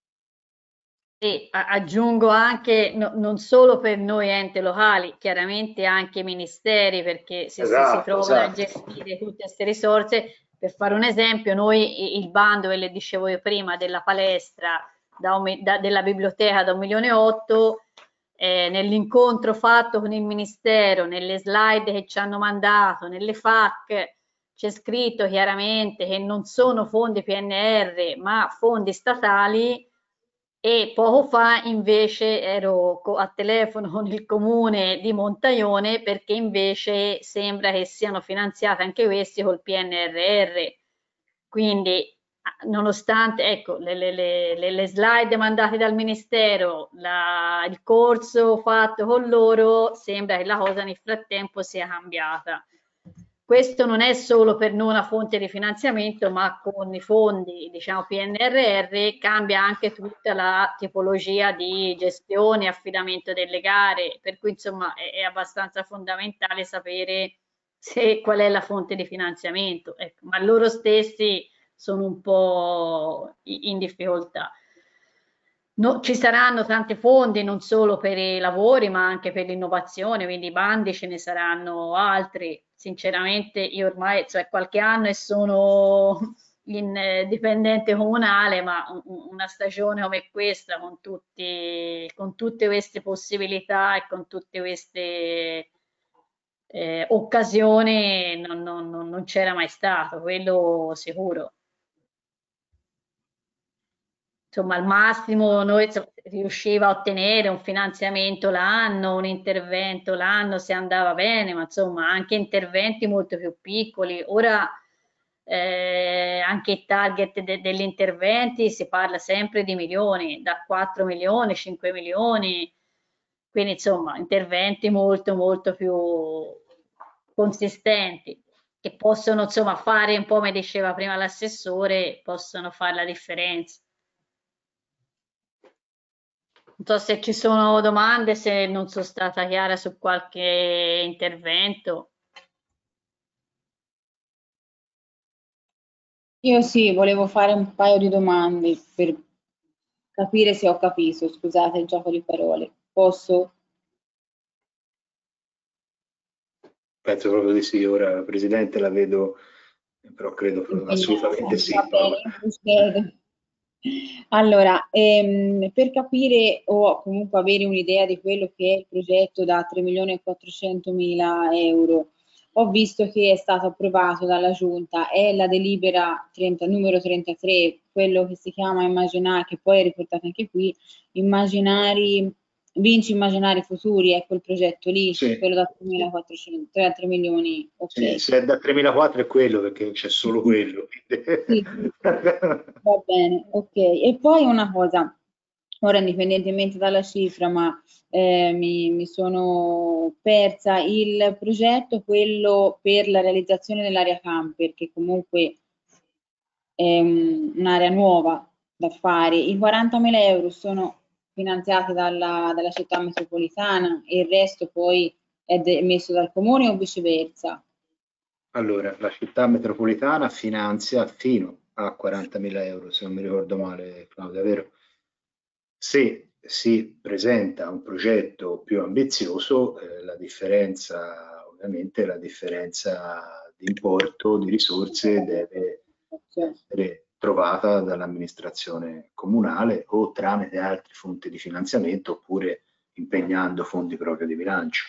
E aggiungo anche no, non solo per noi enti locali, chiaramente anche i ministeri, perché se esatto, si trovano esatto. a gestire tutte queste risorse. Per fare un esempio, noi il bando, e le dicevo io prima, della palestra, da un, da, della biblioteca da un milione e otto, eh, nell'incontro fatto con il ministero, nelle slide che ci hanno mandato, nelle F A Q, c'è scritto chiaramente che non sono fondi P N R ma fondi statali. E poco fa invece ero a telefono con il comune di Montaione perché invece sembra che siano finanziati anche questi col P N R R. Quindi nonostante ecco, le, le, le, le slide mandate dal Ministero, la, il corso fatto con loro, sembra che la cosa nel frattempo sia cambiata. questo non è solo per noi una fonte di finanziamento, ma con i fondi, diciamo, P N R R cambia anche tutta la tipologia di gestione e affidamento delle gare, per cui insomma è, è abbastanza fondamentale sapere se, qual è la fonte di finanziamento, ecco, ma loro stessi sono un po' in difficoltà. No, ci saranno tanti fondi non solo per i lavori ma anche per l'innovazione, quindi i bandi ce ne saranno altri. Sinceramente io ormai, cioè, qualche anno e sono in eh, dipendente comunale, ma un- una stagione come questa con tutti, con tutte queste possibilità e con tutte queste eh, occasioni non, non- non- non c'era mai stato, quello sicuro. Insomma, al massimo noi insomma, riusciva a ottenere un finanziamento l'anno, un intervento l'anno se andava bene, ma insomma anche interventi molto più piccoli. Ora eh, anche i target de- degli interventi si parla sempre di milioni, da quattro milioni, cinque milioni, quindi insomma interventi molto molto più consistenti che possono insomma fare un po' come diceva prima l'assessore, possono fare la differenza. Non so se ci sono domande, se non sono stata chiara su qualche intervento. Io sì, volevo fare un paio di domande per capire se ho capito, scusate il gioco di parole. Posso? Penso proprio di sì, ora Presidente la vedo, però credo assolutamente sì. Va bene, procedo. Allora, ehm, per capire o comunque avere un'idea di quello che è il progetto da tre milioni e quattrocentomila euro, ho visto che è stato approvato dalla Giunta, è la delibera trenta, numero trentatré, quello che si chiama Immaginari, che poi è riportato anche qui, Immaginari, Vinci Immaginari Futuri, ecco il progetto lì, Sì. quello da tremilaquattrocento, tre milioni, ok. Sì, se è da tremilaquattrocento è quello, perché c'è solo quello. Sì, va bene, ok. E poi una cosa, ora indipendentemente dalla cifra, ma eh, mi, mi sono persa il progetto, quello per la realizzazione dell'area camper, che comunque è un- un'area nuova da fare. I quarantamila euro sono finanziati dalla, dalla città metropolitana e il resto poi è de- messo dal comune o viceversa? Allora, la città metropolitana finanzia fino a quarantamila euro, se non mi ricordo male, Claudia, vero? Se si presenta un progetto più ambizioso, eh, la differenza, ovviamente, la differenza di importo, di risorse deve essere trovata dall'amministrazione comunale o tramite altre fonti di finanziamento oppure impegnando fondi proprio di bilancio.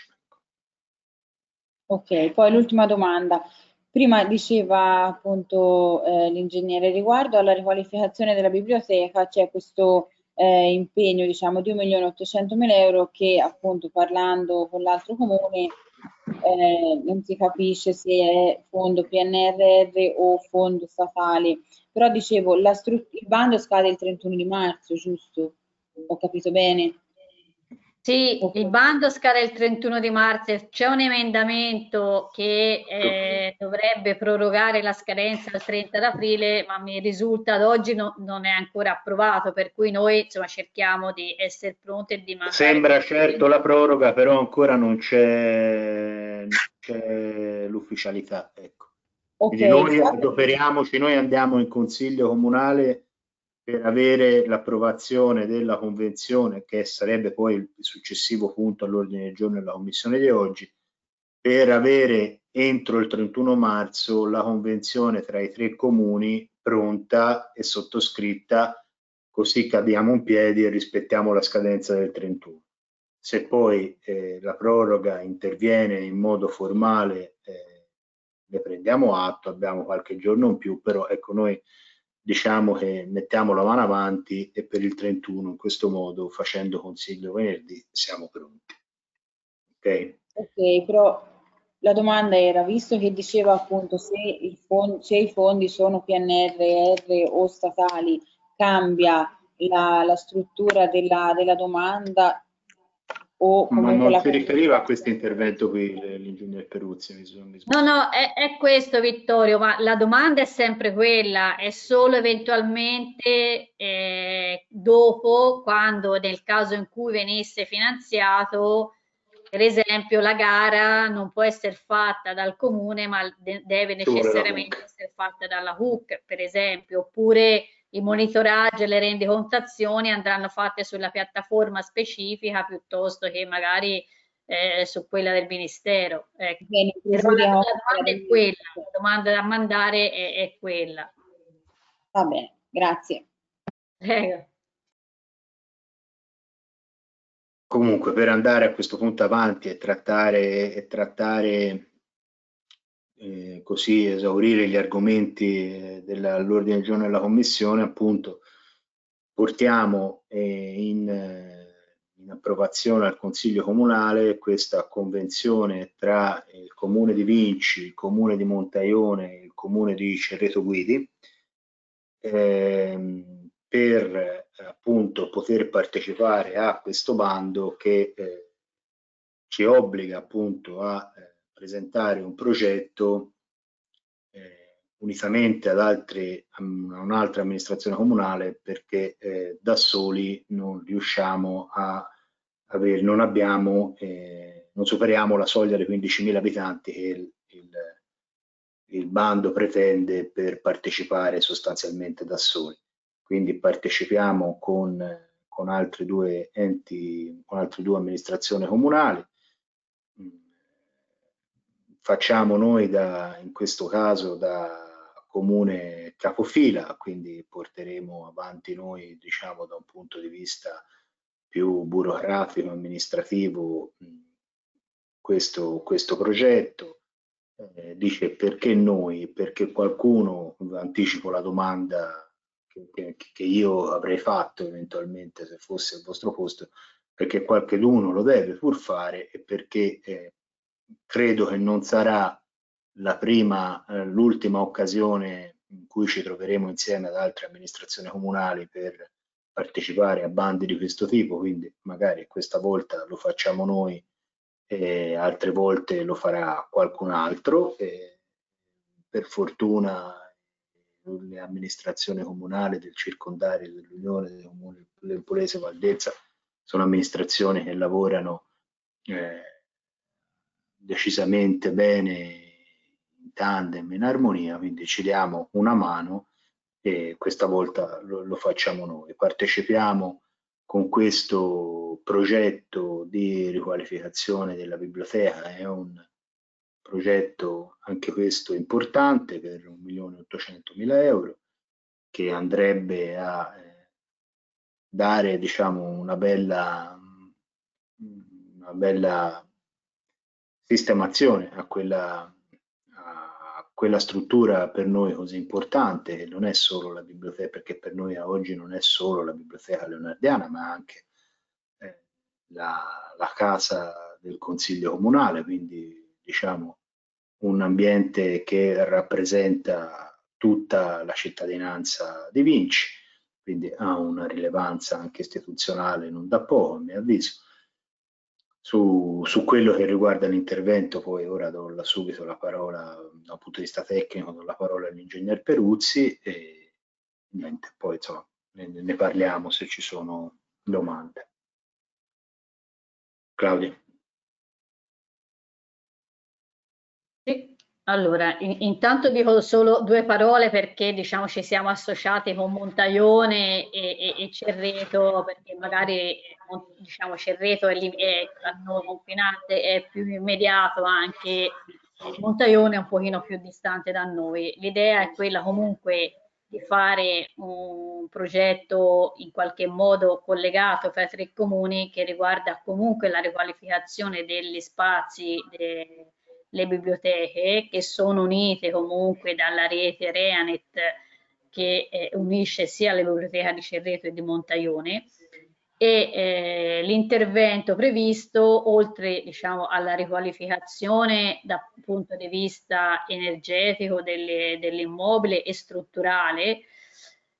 Ok, poi l'ultima domanda. Prima diceva appunto eh, l'ingegnere riguardo alla riqualificazione della biblioteca, c'è questo eh, impegno diciamo di un milione ottocentomila euro che appunto parlando con l'altro comune eh, non si capisce se è fondo P N R R o fondo statale, però dicevo la stru- il bando scade il trentuno di marzo, giusto? Ho capito bene? Sì, il bando scade il trentuno di marzo, c'è un emendamento che eh, dovrebbe prorogare la scadenza al trenta aprile, ma mi risulta ad oggi no- non è ancora approvato, per cui noi insomma, cerchiamo di essere pronti e di mandare... Sembra certo la proroga, però ancora non c'è, c'è l'ufficialità. Ecco. Quindi noi adoperiamoci, noi andiamo in consiglio comunale per avere l'approvazione della convenzione, che sarebbe poi il successivo punto all'ordine del giorno della commissione di oggi, per avere entro il trentuno marzo la convenzione tra i tre comuni pronta e sottoscritta, così cadiamo in piedi e rispettiamo la scadenza del trentuno. Se poi eh, la proroga interviene in modo formale, eh, ne prendiamo atto, abbiamo qualche giorno in più, però ecco noi diciamo che mettiamo la mano avanti e per il trentuno in questo modo, facendo consiglio venerdì, siamo pronti. Ok? Ok, però la domanda era, visto che diceva appunto se, il fond- se i fondi sono P N R R o statali, cambia la, la struttura della, della domanda o Ma comunque non la si riferiva a questo intervento qui l'ingegner Peruzzi? Mi sono, mi No, no, è, è questo Vittorio, ma la domanda è sempre quella, è solo eventualmente eh, dopo, quando nel caso in cui venisse finanziato, per esempio la gara non può essere fatta dal comune, ma de- deve necessariamente essere fatta dalla H U C, per esempio, oppure i monitoraggi e le rendicontazioni andranno fatte sulla piattaforma specifica piuttosto che magari eh, su quella del Ministero. Ecco. Bene, Però la, presidio- la domanda è quella, la domanda da mandare è, è quella. Va bene, grazie. Prego. Comunque, per andare a questo punto avanti e trattare, e trattare eh, così esaurire gli argomenti dell'ordine del giorno della Commissione, appunto, portiamo eh, in, eh, in approvazione al Consiglio Comunale questa convenzione tra il Comune di Vinci, il Comune di Montaione e il Comune di Cerreto Guidi, ehm, per eh, appunto poter partecipare a questo bando che eh, ci obbliga appunto a eh, presentare un progetto eh, unitamente ad altre, a un'altra amministrazione comunale, perché eh, da soli non riusciamo a avere, non abbiamo, eh, non superiamo la soglia dei quindicimila abitanti che il, il, il bando pretende per partecipare sostanzialmente da soli. Quindi partecipiamo con, con altri due enti, con altre due amministrazioni comunali. Facciamo noi da, in questo caso da comune capofila, quindi porteremo avanti noi, diciamo, da un punto di vista più burocratico, amministrativo, questo, questo progetto. Eh, dice perché noi? Perché qualcuno, anticipo la domanda che, che, che io avrei fatto eventualmente se fosse al vostro posto, perché qualcuno lo deve pur fare e perché eh, credo che non sarà la prima, eh, l'ultima occasione in cui ci troveremo insieme ad altre amministrazioni comunali per partecipare a bandi di questo tipo, quindi magari questa volta lo facciamo noi e altre volte lo farà qualcun altro. E per fortuna le amministrazioni comunali del circondario dell'Unione dei Comuni dell'Empolese Valdezza sono amministrazioni che lavorano eh, decisamente bene in tandem, in armonia, quindi ci diamo una mano e questa volta lo, lo facciamo noi. Partecipiamo con questo progetto di riqualificazione della biblioteca, è un progetto anche questo importante per un milione ottocentomila euro che andrebbe a eh, dare, diciamo, una bella, una bella sistemazione a quella, a quella struttura per noi così importante, che non è solo la biblioteca, perché per noi a oggi non è solo la biblioteca leonardiana, ma anche eh, la, la casa del Consiglio Comunale, quindi diciamo un ambiente che rappresenta tutta la cittadinanza di Vinci, quindi ha una rilevanza anche istituzionale non da poco, a mio avviso. Su, su quello che riguarda l'intervento, poi ora do la, subito la parola, da un punto di vista tecnico, do la parola all'ingegner Peruzzi e niente, poi insomma ne, ne parliamo se ci sono domande. Claudia. Sì. Allora, in, intanto dico solo due parole perché diciamo ci siamo associati con Montaione e, e, e Cerreto, perché magari diciamo Cerreto è, è a noi confinante, è più immediato, anche Montaione è un pochino più distante da noi. L'idea è quella comunque di fare un progetto in qualche modo collegato fra i tre comuni che riguarda comunque la riqualificazione degli spazi de, le biblioteche che sono unite comunque dalla rete Reanet che eh, unisce sia le biblioteche di Cerreto e di Montaione e eh, l'intervento previsto oltre diciamo alla riqualificazione dal punto di vista energetico delle, dell'immobile e strutturale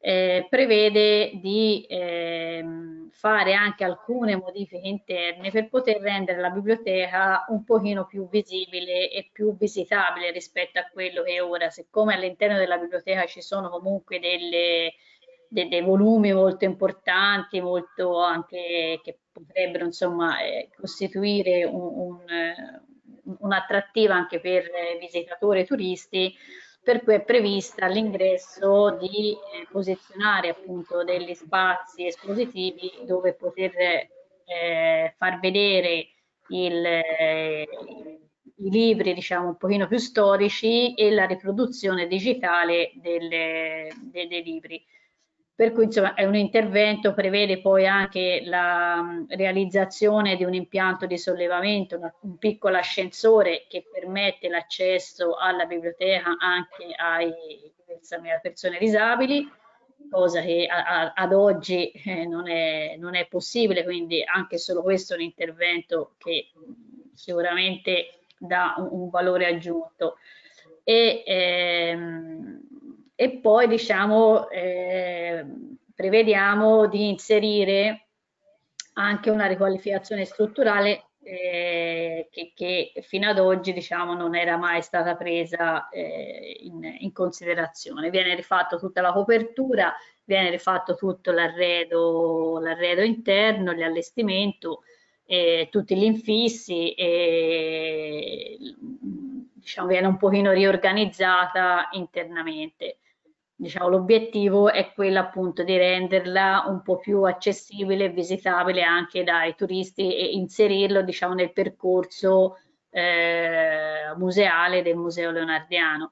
eh, prevede di eh, fare anche alcune modifiche interne per poter rendere la biblioteca un pochino più visibile e più visitabile rispetto a quello che è ora. Siccome all'interno della biblioteca ci sono comunque delle, de, dei volumi molto importanti, molto anche che potrebbero insomma eh, costituire un, un, un'attrattiva anche per eh, visitatori e turisti, per cui è prevista l'ingresso di eh, posizionare appunto degli spazi espositivi dove poter eh, far vedere il, eh, i libri, diciamo, un pochino più storici e la riproduzione digitale delle, de, dei libri. Per cui insomma è un intervento, prevede poi anche la um, realizzazione di un impianto di sollevamento, una, un piccolo ascensore che permette l'accesso alla biblioteca anche ai, alle persone disabili, cosa che a, a, ad oggi eh, non, è, non è possibile, quindi anche solo questo è un intervento che sicuramente dà un, un valore aggiunto. E, ehm, e poi diciamo eh, prevediamo di inserire anche una riqualificazione strutturale eh, che, che fino ad oggi diciamo non era mai stata presa eh, in, in considerazione. Viene rifatto tutta la copertura, viene rifatto tutto l'arredo, l'arredo interno, l'allestimento, eh, tutti gli infissi e diciamo viene un pochino riorganizzata internamente. Diciamo, l'obiettivo è quello appunto di renderla un po' più accessibile e visitabile anche dai turisti e inserirlo diciamo nel percorso eh, museale del Museo Leonardiano.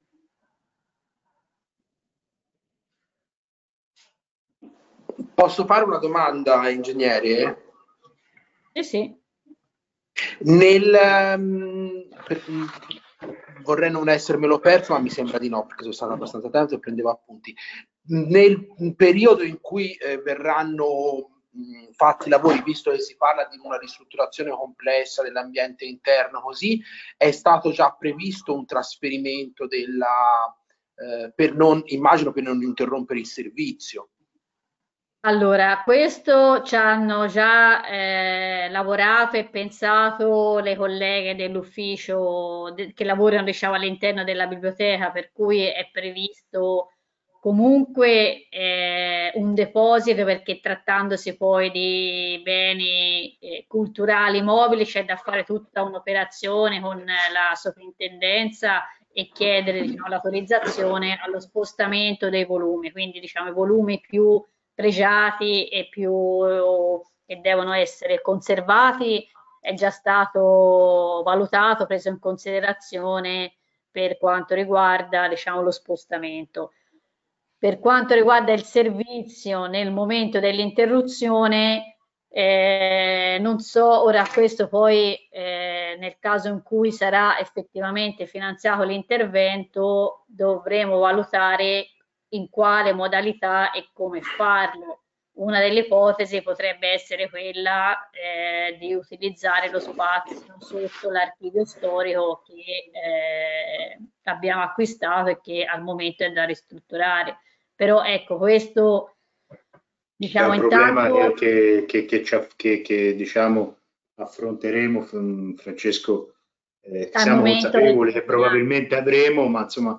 Posso fare una domanda, ingegnere? Sì, sì. Nel, um, per, vorrei non essermelo perso, ma mi sembra di no, perché sono stato abbastanza attento e prendevo appunti. Nel periodo in cui eh, verranno mh, fatti i lavori, visto che si parla di una ristrutturazione complessa dell'ambiente interno, così, è stato già previsto un trasferimento della, eh, per non, immagino per non interrompere il servizio. Allora, questo ci hanno già eh, lavorato e pensato le colleghe dell'ufficio de che lavorano diciamo, all'interno della biblioteca, per cui è previsto comunque eh, un deposito, perché trattandosi poi di beni eh, culturali mobili c'è da fare tutta un'operazione con la soprintendenza e chiedere diciamo, l'autorizzazione allo spostamento dei volumi, quindi diciamo i volumi più pregiati e più che devono essere conservati è già stato valutato, preso in considerazione per quanto riguarda diciamo, lo spostamento. Per quanto riguarda il servizio nel momento dell'interruzione, eh, non so, ora questo poi eh, nel caso in cui sarà effettivamente finanziato l'intervento dovremo valutare in quale modalità e come farlo. Una delle ipotesi potrebbe essere quella eh, di utilizzare lo spazio sotto l'archivio storico che eh, abbiamo acquistato e che al momento è da ristrutturare. Però ecco, questo diciamo è un intanto... problema che, che, che, che, che, che diciamo affronteremo, Francesco, eh, siamo consapevoli che probabilmente avremo, ma insomma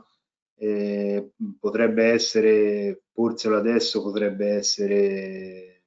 eh, potrebbe essere, forse adesso potrebbe essere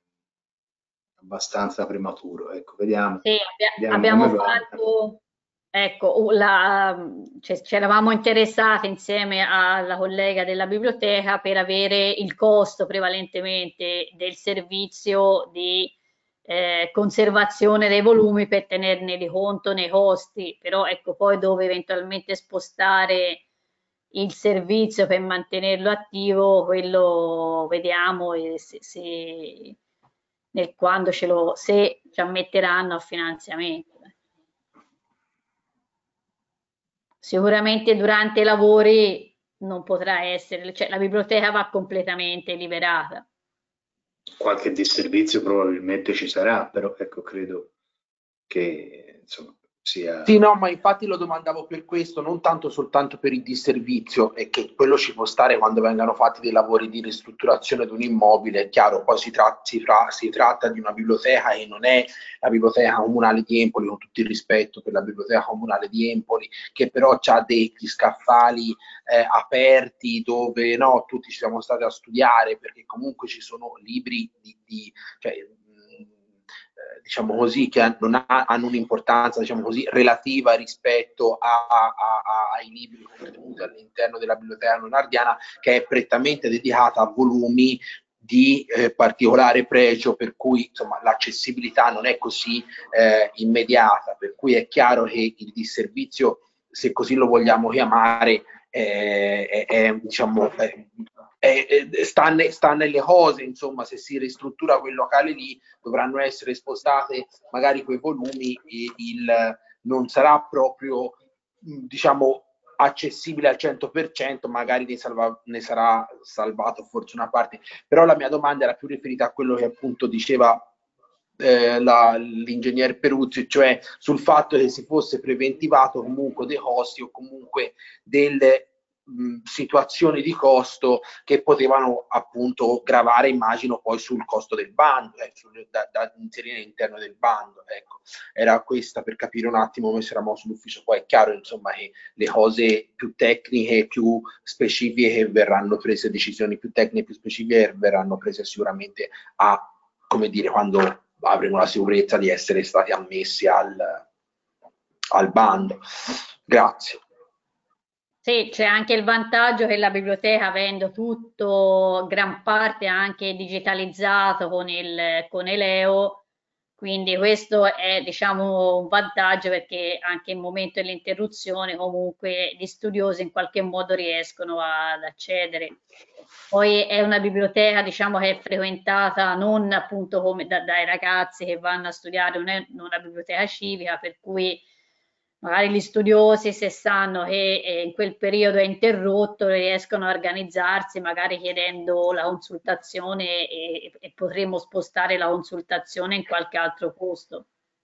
abbastanza prematuro, ecco, vediamo. Sì, abbia, vediamo abbiamo fatto, ecco, la, cioè, ci eravamo interessati insieme alla collega della biblioteca per avere il costo prevalentemente del servizio di eh, conservazione dei volumi per tenerne di conto nei costi, però ecco poi dove eventualmente spostare il servizio per mantenerlo attivo, quello vediamo e se, se, nel, quando ce lo, se ci ammetteranno a finanziamento. Sicuramente durante i lavori non potrà essere, cioè la biblioteca va completamente liberata. Qualche disservizio probabilmente ci sarà, però ecco, credo che insomma, sia... Sì, no, ma infatti lo domandavo per questo, non tanto soltanto per il disservizio, e che quello ci può stare quando vengano fatti dei lavori di ristrutturazione di un immobile, è chiaro, poi si, tra si, tra si tratta di una biblioteca e non è la biblioteca comunale di Empoli, con tutto il rispetto per la biblioteca comunale di Empoli, che però ha degli scaffali eh, aperti dove no, tutti ci siamo stati a studiare, perché comunque ci sono libri di... di cioè, diciamo così, che non ha, hanno un'importanza, diciamo così, relativa rispetto a, a, a, ai libri contenuti all'interno della biblioteca leonardiana, che è prettamente dedicata a volumi di eh, particolare pregio, per cui insomma l'accessibilità non è così eh, immediata, per cui è chiaro che il disservizio, se così lo vogliamo chiamare, è, è, è, diciamo, è, è, è, sta, ne, sta nelle cose, insomma, se si ristruttura quel locale lì dovranno essere spostate magari quei volumi e il, non sarà proprio, diciamo, accessibile al cento per cento, magari ne, salva, ne sarà salvato forse una parte, però la mia domanda era più riferita a quello che appunto diceva eh, l'ingegner Peruzzi, cioè sul fatto che si fosse preventivato comunque dei costi o comunque delle mh, situazioni di costo che potevano appunto gravare, immagino, poi sul costo del bando, eh, sul, da, da inserire all'interno del bando. Ecco, era questa per capire un attimo come eravamo sull'ufficio. Poi è chiaro, insomma, che le cose più tecniche, più specifiche verranno prese, decisioni più tecniche, più specifiche verranno prese sicuramente a, come dire, quando avremo la sicurezza di essere stati ammessi al, al bando. Grazie. Sì, c'è anche il vantaggio che la biblioteca, avendo tutto, gran parte anche digitalizzato con il con Eleo, quindi questo è, diciamo, un vantaggio, perché anche in momento dell'interruzione comunque gli studiosi in qualche modo riescono ad accedere. Poi è una biblioteca, diciamo, che è frequentata non appunto come da, dai ragazzi che vanno a studiare, non è una biblioteca civica, per cui magari gli studiosi, se sanno che eh, in quel periodo è interrotto, riescono a organizzarsi magari chiedendo la consultazione e, e potremo spostare la consultazione in qualche altro posto.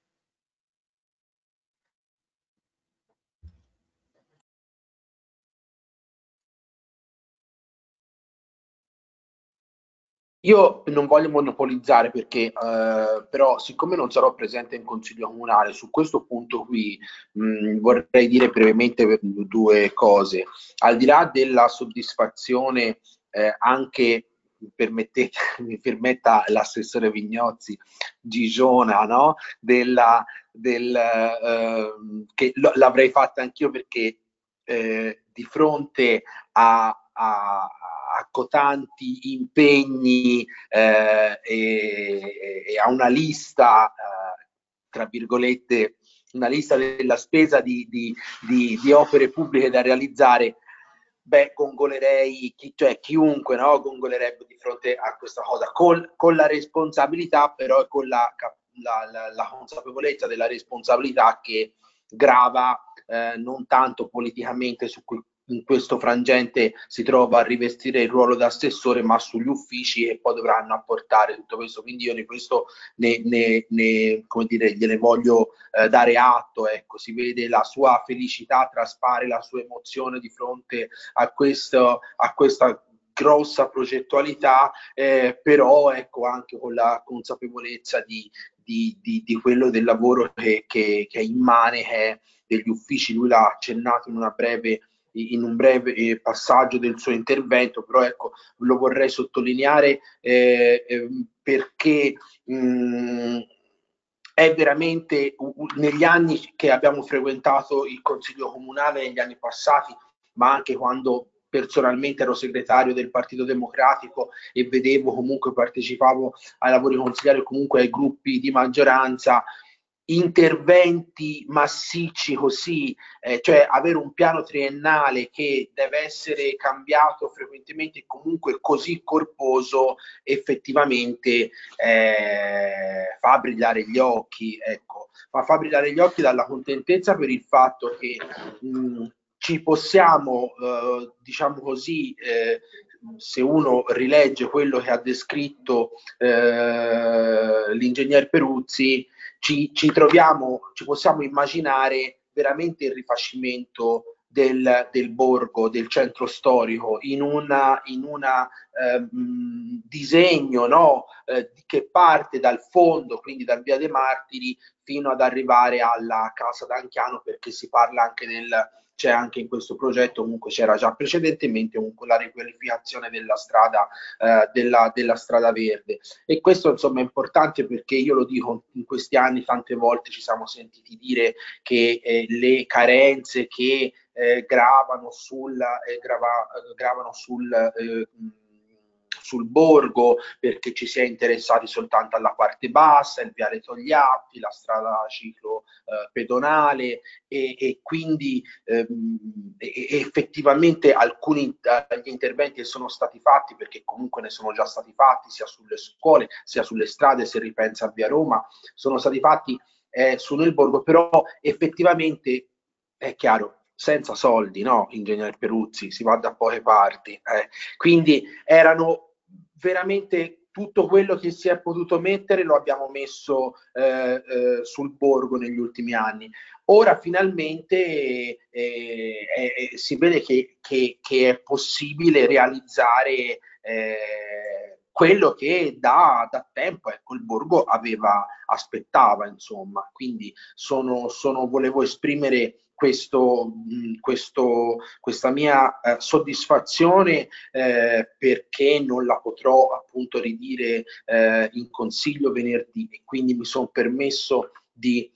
Io non voglio monopolizzare perché, eh, però, siccome non sarò presente in consiglio comunale, su questo punto qui mh, vorrei dire brevemente due cose. Al di là della soddisfazione, eh, anche, permettete, mi permetta l'assessore Vignozzi, Gigiona, no? Della, del, eh, che l'avrei fatta anch'io perché eh, di fronte a, a a cotanti impegni eh, e, e a una lista, eh, tra virgolette, una lista della spesa di, di, di, di opere pubbliche da realizzare, beh, gongolerei, chi, cioè chiunque, no, gongolerebbe di fronte a questa cosa, con, con la responsabilità però e con la, la, la, la consapevolezza della responsabilità che grava eh, non tanto politicamente su cui in questo frangente si trova a rivestire il ruolo d'assessore, ma sugli uffici che poi dovranno apportare tutto questo. Quindi io di questo ne, ne, ne, come dire, gliene voglio eh, dare atto. Ecco, si vede la sua felicità, traspare la sua emozione di fronte a, questo, a questa grossa progettualità, eh, però ecco anche con la consapevolezza di, di, di, di quello del lavoro che, che, che è immane, che è degli uffici. Lui l'ha accennato in una breve in un breve eh, passaggio del suo intervento, però ecco, lo vorrei sottolineare eh, eh, perché mh, è veramente uh, negli anni che abbiamo frequentato il Consiglio Comunale, negli anni passati, ma anche quando personalmente ero segretario del Partito Democratico e vedevo, comunque partecipavo ai lavori consigliari, comunque ai gruppi di maggioranza, interventi massicci così, eh, cioè avere un piano triennale che deve essere cambiato frequentemente e comunque così corposo, effettivamente eh, fa brillare gli occhi, ecco, fa, fa brillare gli occhi dalla contentezza per il fatto che mh, ci possiamo, eh, diciamo così, eh, se uno rilegge quello che ha descritto eh, l'ingegner Peruzzi, ci, ci troviamo, ci possiamo immaginare veramente il rifacimento del, del borgo, del centro storico, in una, in una eh, disegno, no? eh, che parte dal fondo, quindi dal Via dei Martiri, fino ad arrivare alla Casa d'Anchiano, perché si parla anche del, c'è anche in questo progetto, comunque c'era già precedentemente, comunque la riqualificazione della strada, eh, della, della strada verde. E questo insomma è importante, perché io lo dico, in questi anni tante volte ci siamo sentiti dire che eh, le carenze che eh, gravano sul, eh, grava, gravano sul eh, sul borgo, perché ci si è interessati soltanto alla parte bassa, il viale Togliatti, la strada ciclo eh, pedonale, e, e quindi ehm, e, effettivamente alcuni degli interventi che sono stati fatti, perché comunque ne sono già stati fatti sia sulle scuole sia sulle strade, se ripensa a Via Roma, sono stati fatti eh, su nel borgo, però effettivamente è chiaro, senza soldi, no, ingegner Peruzzi, si va da poche parti, eh. Quindi erano veramente tutto quello che si è potuto mettere lo abbiamo messo eh, eh, sul borgo negli ultimi anni. Ora finalmente eh, eh, si vede che, che, che è possibile realizzare eh, quello che da, da tempo ecco, il borgo aveva, aspettava, insomma. Quindi sono, sono, volevo esprimere Questo, questo, questa mia eh, soddisfazione eh, perché non la potrò appunto ridire eh, in consiglio venerdì, e quindi mi sono permesso di,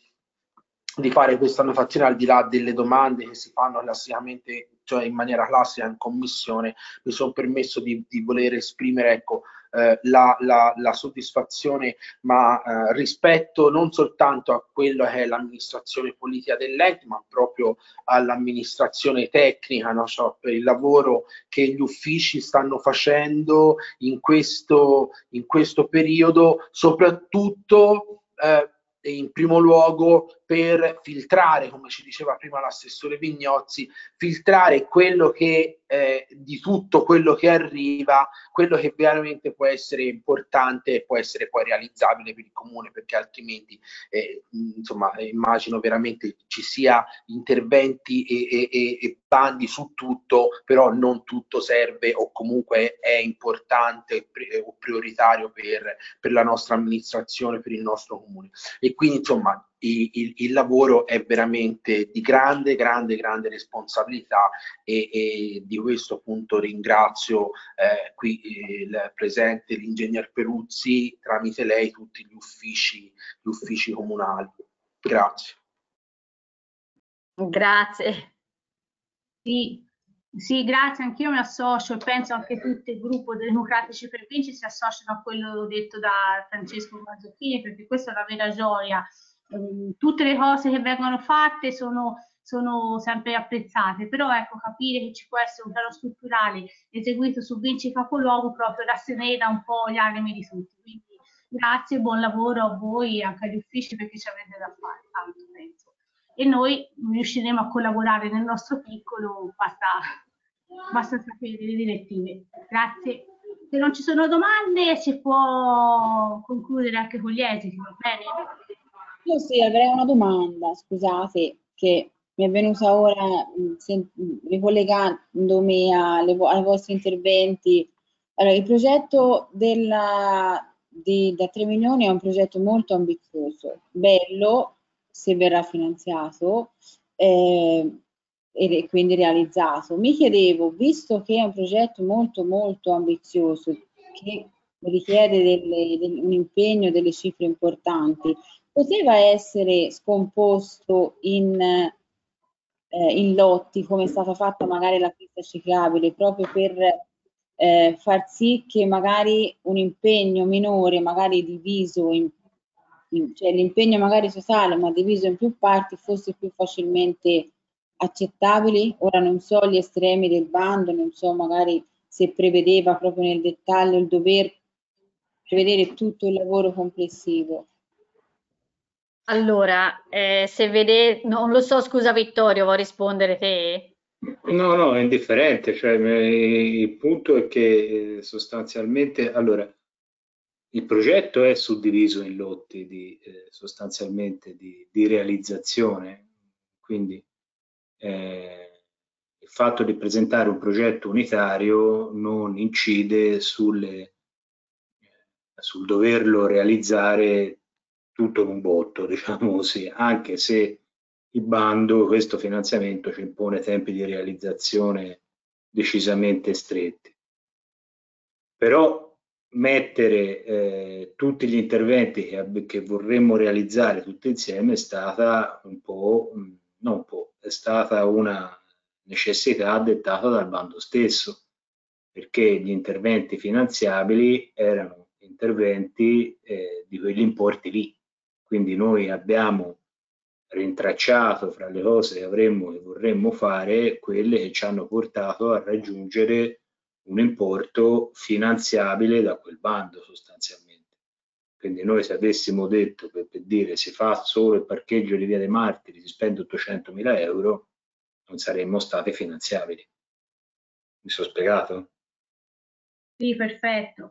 di fare questa annotazione, al di là delle domande che si fanno classicamente, cioè in maniera classica in commissione. Mi sono permesso di, di voler esprimere ecco Eh, la, la, la soddisfazione, ma eh, rispetto non soltanto a quello che è l'amministrazione politica dell'ente, ma proprio all'amministrazione tecnica, no? Cioè, per il lavoro che gli uffici stanno facendo in questo, in questo periodo, soprattutto eh, in primo luogo per filtrare, come ci diceva prima l'assessore Vignozzi, filtrare quello che eh, di tutto quello che arriva, quello che veramente può essere importante e può essere poi realizzabile per il comune, perché altrimenti eh, insomma immagino veramente ci sia interventi e, e, e bandi su tutto, però non tutto serve o comunque è importante o prioritario per, per la nostra amministrazione, per il nostro comune. E quindi insomma il, il, il lavoro è veramente di grande, grande, grande responsabilità, e, e di questo appunto ringrazio eh, qui il presente l'ingegner Peruzzi, tramite lei tutti gli uffici, gli uffici comunali. Grazie. Grazie. Sì. Sì, grazie, anch'io mi associo e penso anche tutto il gruppo dei Democratici per Vinci si associano a quello detto da Francesco Mazzocchini, perché questa è la vera gioia. Um, tutte le cose che vengono fatte sono, sono sempre apprezzate, però ecco, capire che ci può essere un piano strutturale eseguito su Vinci Capoluogo proprio rasserena un po' gli animi di tutti. Quindi grazie, buon lavoro a voi e anche agli uffici, perché ci avete da fare tanto, penso. E noi riusciremo a collaborare nel nostro piccolo, basta, basta sapere le direttive. Grazie. Se non ci sono domande si può concludere anche con gli esiti, va bene? Io sì, avrei una domanda, scusate, che mi è venuta ora ricollegandomi alle, ai vostri interventi. Allora, il progetto della, di, da tre milioni è un progetto molto ambizioso, bello, se verrà finanziato eh, e quindi realizzato. Mi chiedevo, visto che è un progetto molto molto ambizioso che richiede delle, del, un impegno, delle cifre importanti, poteva essere scomposto in, eh, in lotti, come è stata fatta magari la pista ciclabile, proprio per eh, far sì che magari un impegno minore, magari diviso in cioè l'impegno magari totale ma diviso in più parti, fosse più facilmente accettabili. Ora non so gli estremi del bando, non so magari se prevedeva proprio nel dettaglio il dover prevedere tutto il lavoro complessivo. Allora, eh, se vedete, non lo so, scusa Vittorio, vuoi rispondere te? No, no, è indifferente, cioè il punto è che sostanzialmente, allora, il progetto è suddiviso in lotti di, eh, sostanzialmente di, di realizzazione, quindi eh, il fatto di presentare un progetto unitario non incide sulle, sul doverlo realizzare tutto in un botto, diciamo così, anche se il bando, questo finanziamento ci impone tempi di realizzazione decisamente stretti. Però mettere eh, tutti gli interventi che, che vorremmo realizzare tutti insieme è stata un po', non un po', è stata una necessità dettata dal bando stesso, perché gli interventi finanziabili erano interventi eh, di quegli importi lì. Quindi noi abbiamo rintracciato fra le cose che avremmo e vorremmo fare quelle che ci hanno portato a raggiungere un importo finanziabile da quel bando sostanzialmente. Quindi noi se avessimo detto, per, per dire, si fa solo il parcheggio di Via dei Martiri, si spende ottocentomila euro, non saremmo stati finanziabili. Mi sono spiegato? Sì, perfetto.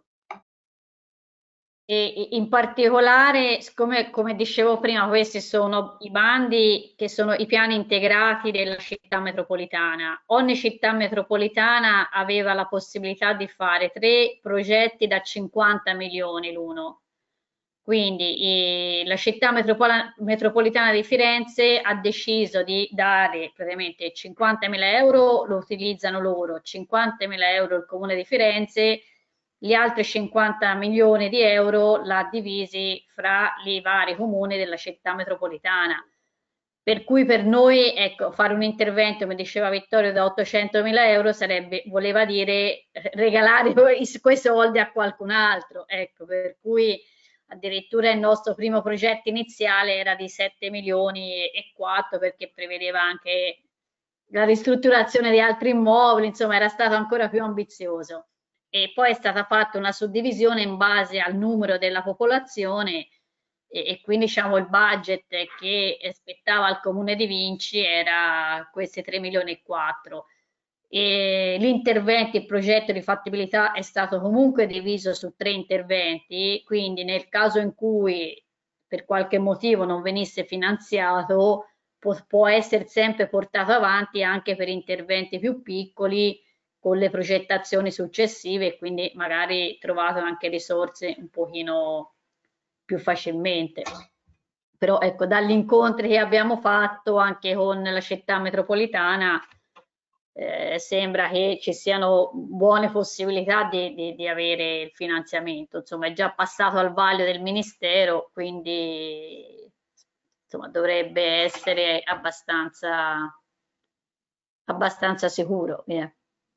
E in particolare, siccome, come dicevo prima, questi sono i bandi che sono i piani integrati della città metropolitana. Ogni città metropolitana aveva la possibilità di fare tre progetti da cinquanta milioni l'uno. Quindi eh, la città metropol- metropolitana di Firenze ha deciso di dare praticamente cinquantamila euro, lo utilizzano loro, cinquantamila euro il Comune di Firenze, gli altri cinquanta milioni di euro l'ha divisi fra i vari comuni della città metropolitana. Per cui per noi, ecco, fare un intervento, come diceva Vittorio, da ottocentomila euro sarebbe, voleva dire regalare quei soldi a qualcun altro. Ecco, per cui addirittura il nostro primo progetto iniziale era di sette milioni e quattro perché prevedeva anche la ristrutturazione di altri immobili, insomma era stato ancora più ambizioso. E poi è stata fatta una suddivisione in base al numero della popolazione e, e quindi diciamo il budget che spettava al Comune di Vinci era questi tre milioni e quattro. E l'intervento, il progetto di fattibilità è stato comunque diviso su tre interventi, quindi nel caso in cui per qualche motivo non venisse finanziato può, può essere sempre portato avanti anche per interventi più piccoli con le progettazioni successive e quindi magari trovato anche risorse un pochino più facilmente. Però ecco, dagli incontri che abbiamo fatto anche con la città metropolitana eh, sembra che ci siano buone possibilità di, di, di avere il finanziamento. Insomma, è già passato al vaglio del Ministero, quindi insomma, dovrebbe essere abbastanza, abbastanza sicuro. Yeah.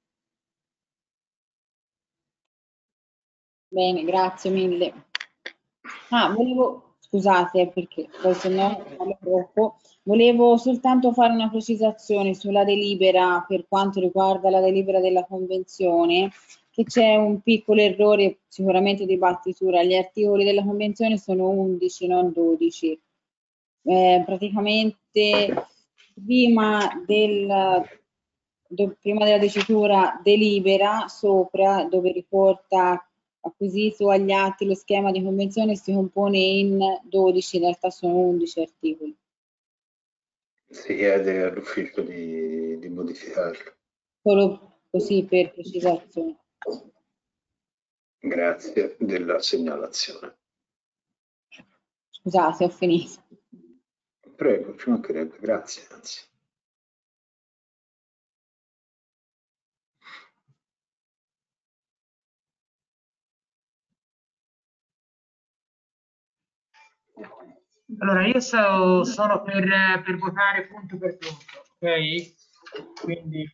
Bene, grazie mille. Ah, volevo, scusate perché poi se no parlo troppo, volevo soltanto fare una precisazione sulla delibera per quanto riguarda la delibera della convenzione, che c'è un piccolo errore sicuramente di battitura, gli articoli della convenzione sono undici, non dodici. Eh, praticamente prima del do, prima della dicitura delibera sopra dove riporta acquisito agli atti lo schema di convenzione si compone in dodici, in realtà sono undici articoli. Si chiede all'ufficio di, di modificarlo. Solo così per precisazione. Grazie della segnalazione. Scusate, ho finito. Prego, ci mancherebbe, grazie. Anzi. Allora, io so, sono per, per votare punto per punto, ok? Quindi...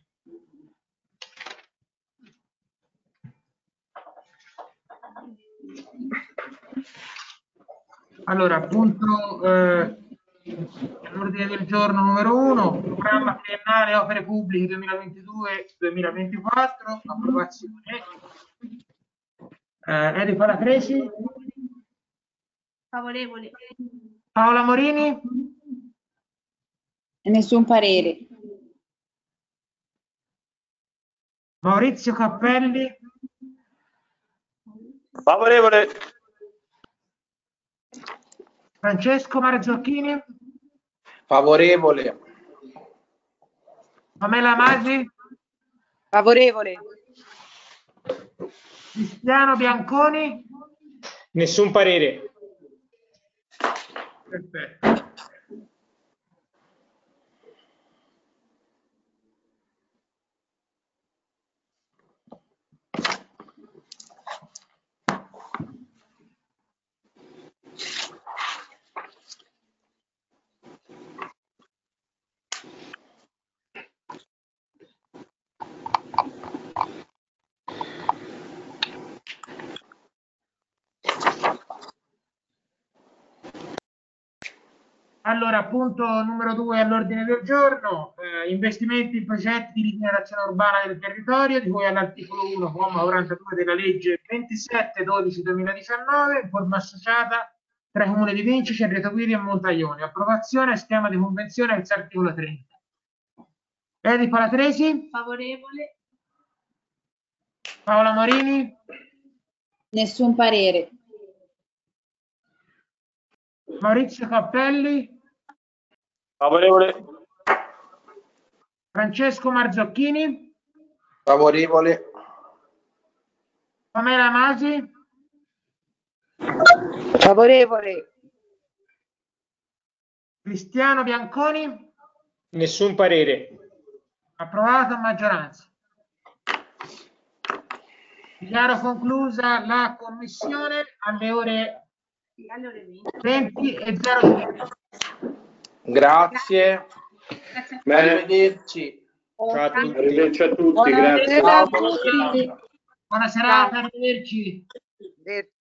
Allora, punto eh, l'ordine del giorno numero uno, programma triennale opere pubbliche duemilaventidue duemilaventiquattro, approvazione. Eh, Enrico Lapresi? Favorevole. Paola Morini? Nessun parere. Maurizio Cappelli? Favorevole. Francesco Marzocchini? Favorevole. Pamela Masi? Favorevole. Cristiano Bianconi? Nessun parere. Perfetto. Allora, punto numero due all'ordine del giorno, eh, investimenti in progetti di rigenerazione urbana del territorio, di cui all'articolo uno, comma quarantadue della legge ventisette dodici duemiladiciannove, in forma associata tra i comuni di Vinci, Cerreto Guidi e Montaglioni. Approvazione, schema di convenzione ex articolo trenta. Edi Palatresi? Favorevole. Paola Morini? Nessun parere. Maurizio Cappelli? Favorevole. Francesco Marzocchini? Favorevole. Pamela Masi? Favorevole. Cristiano Bianconi? Nessun parere. Approvato a maggioranza. Dichiaro conclusa la commissione alle ore venti e zero due. Grazie. Bene. Arrivederci. Ciao a tutti. Arrivederci a tutti, Buona grazie. serata a Buona tutti. Buona serata, arrivederci. Arrivederci.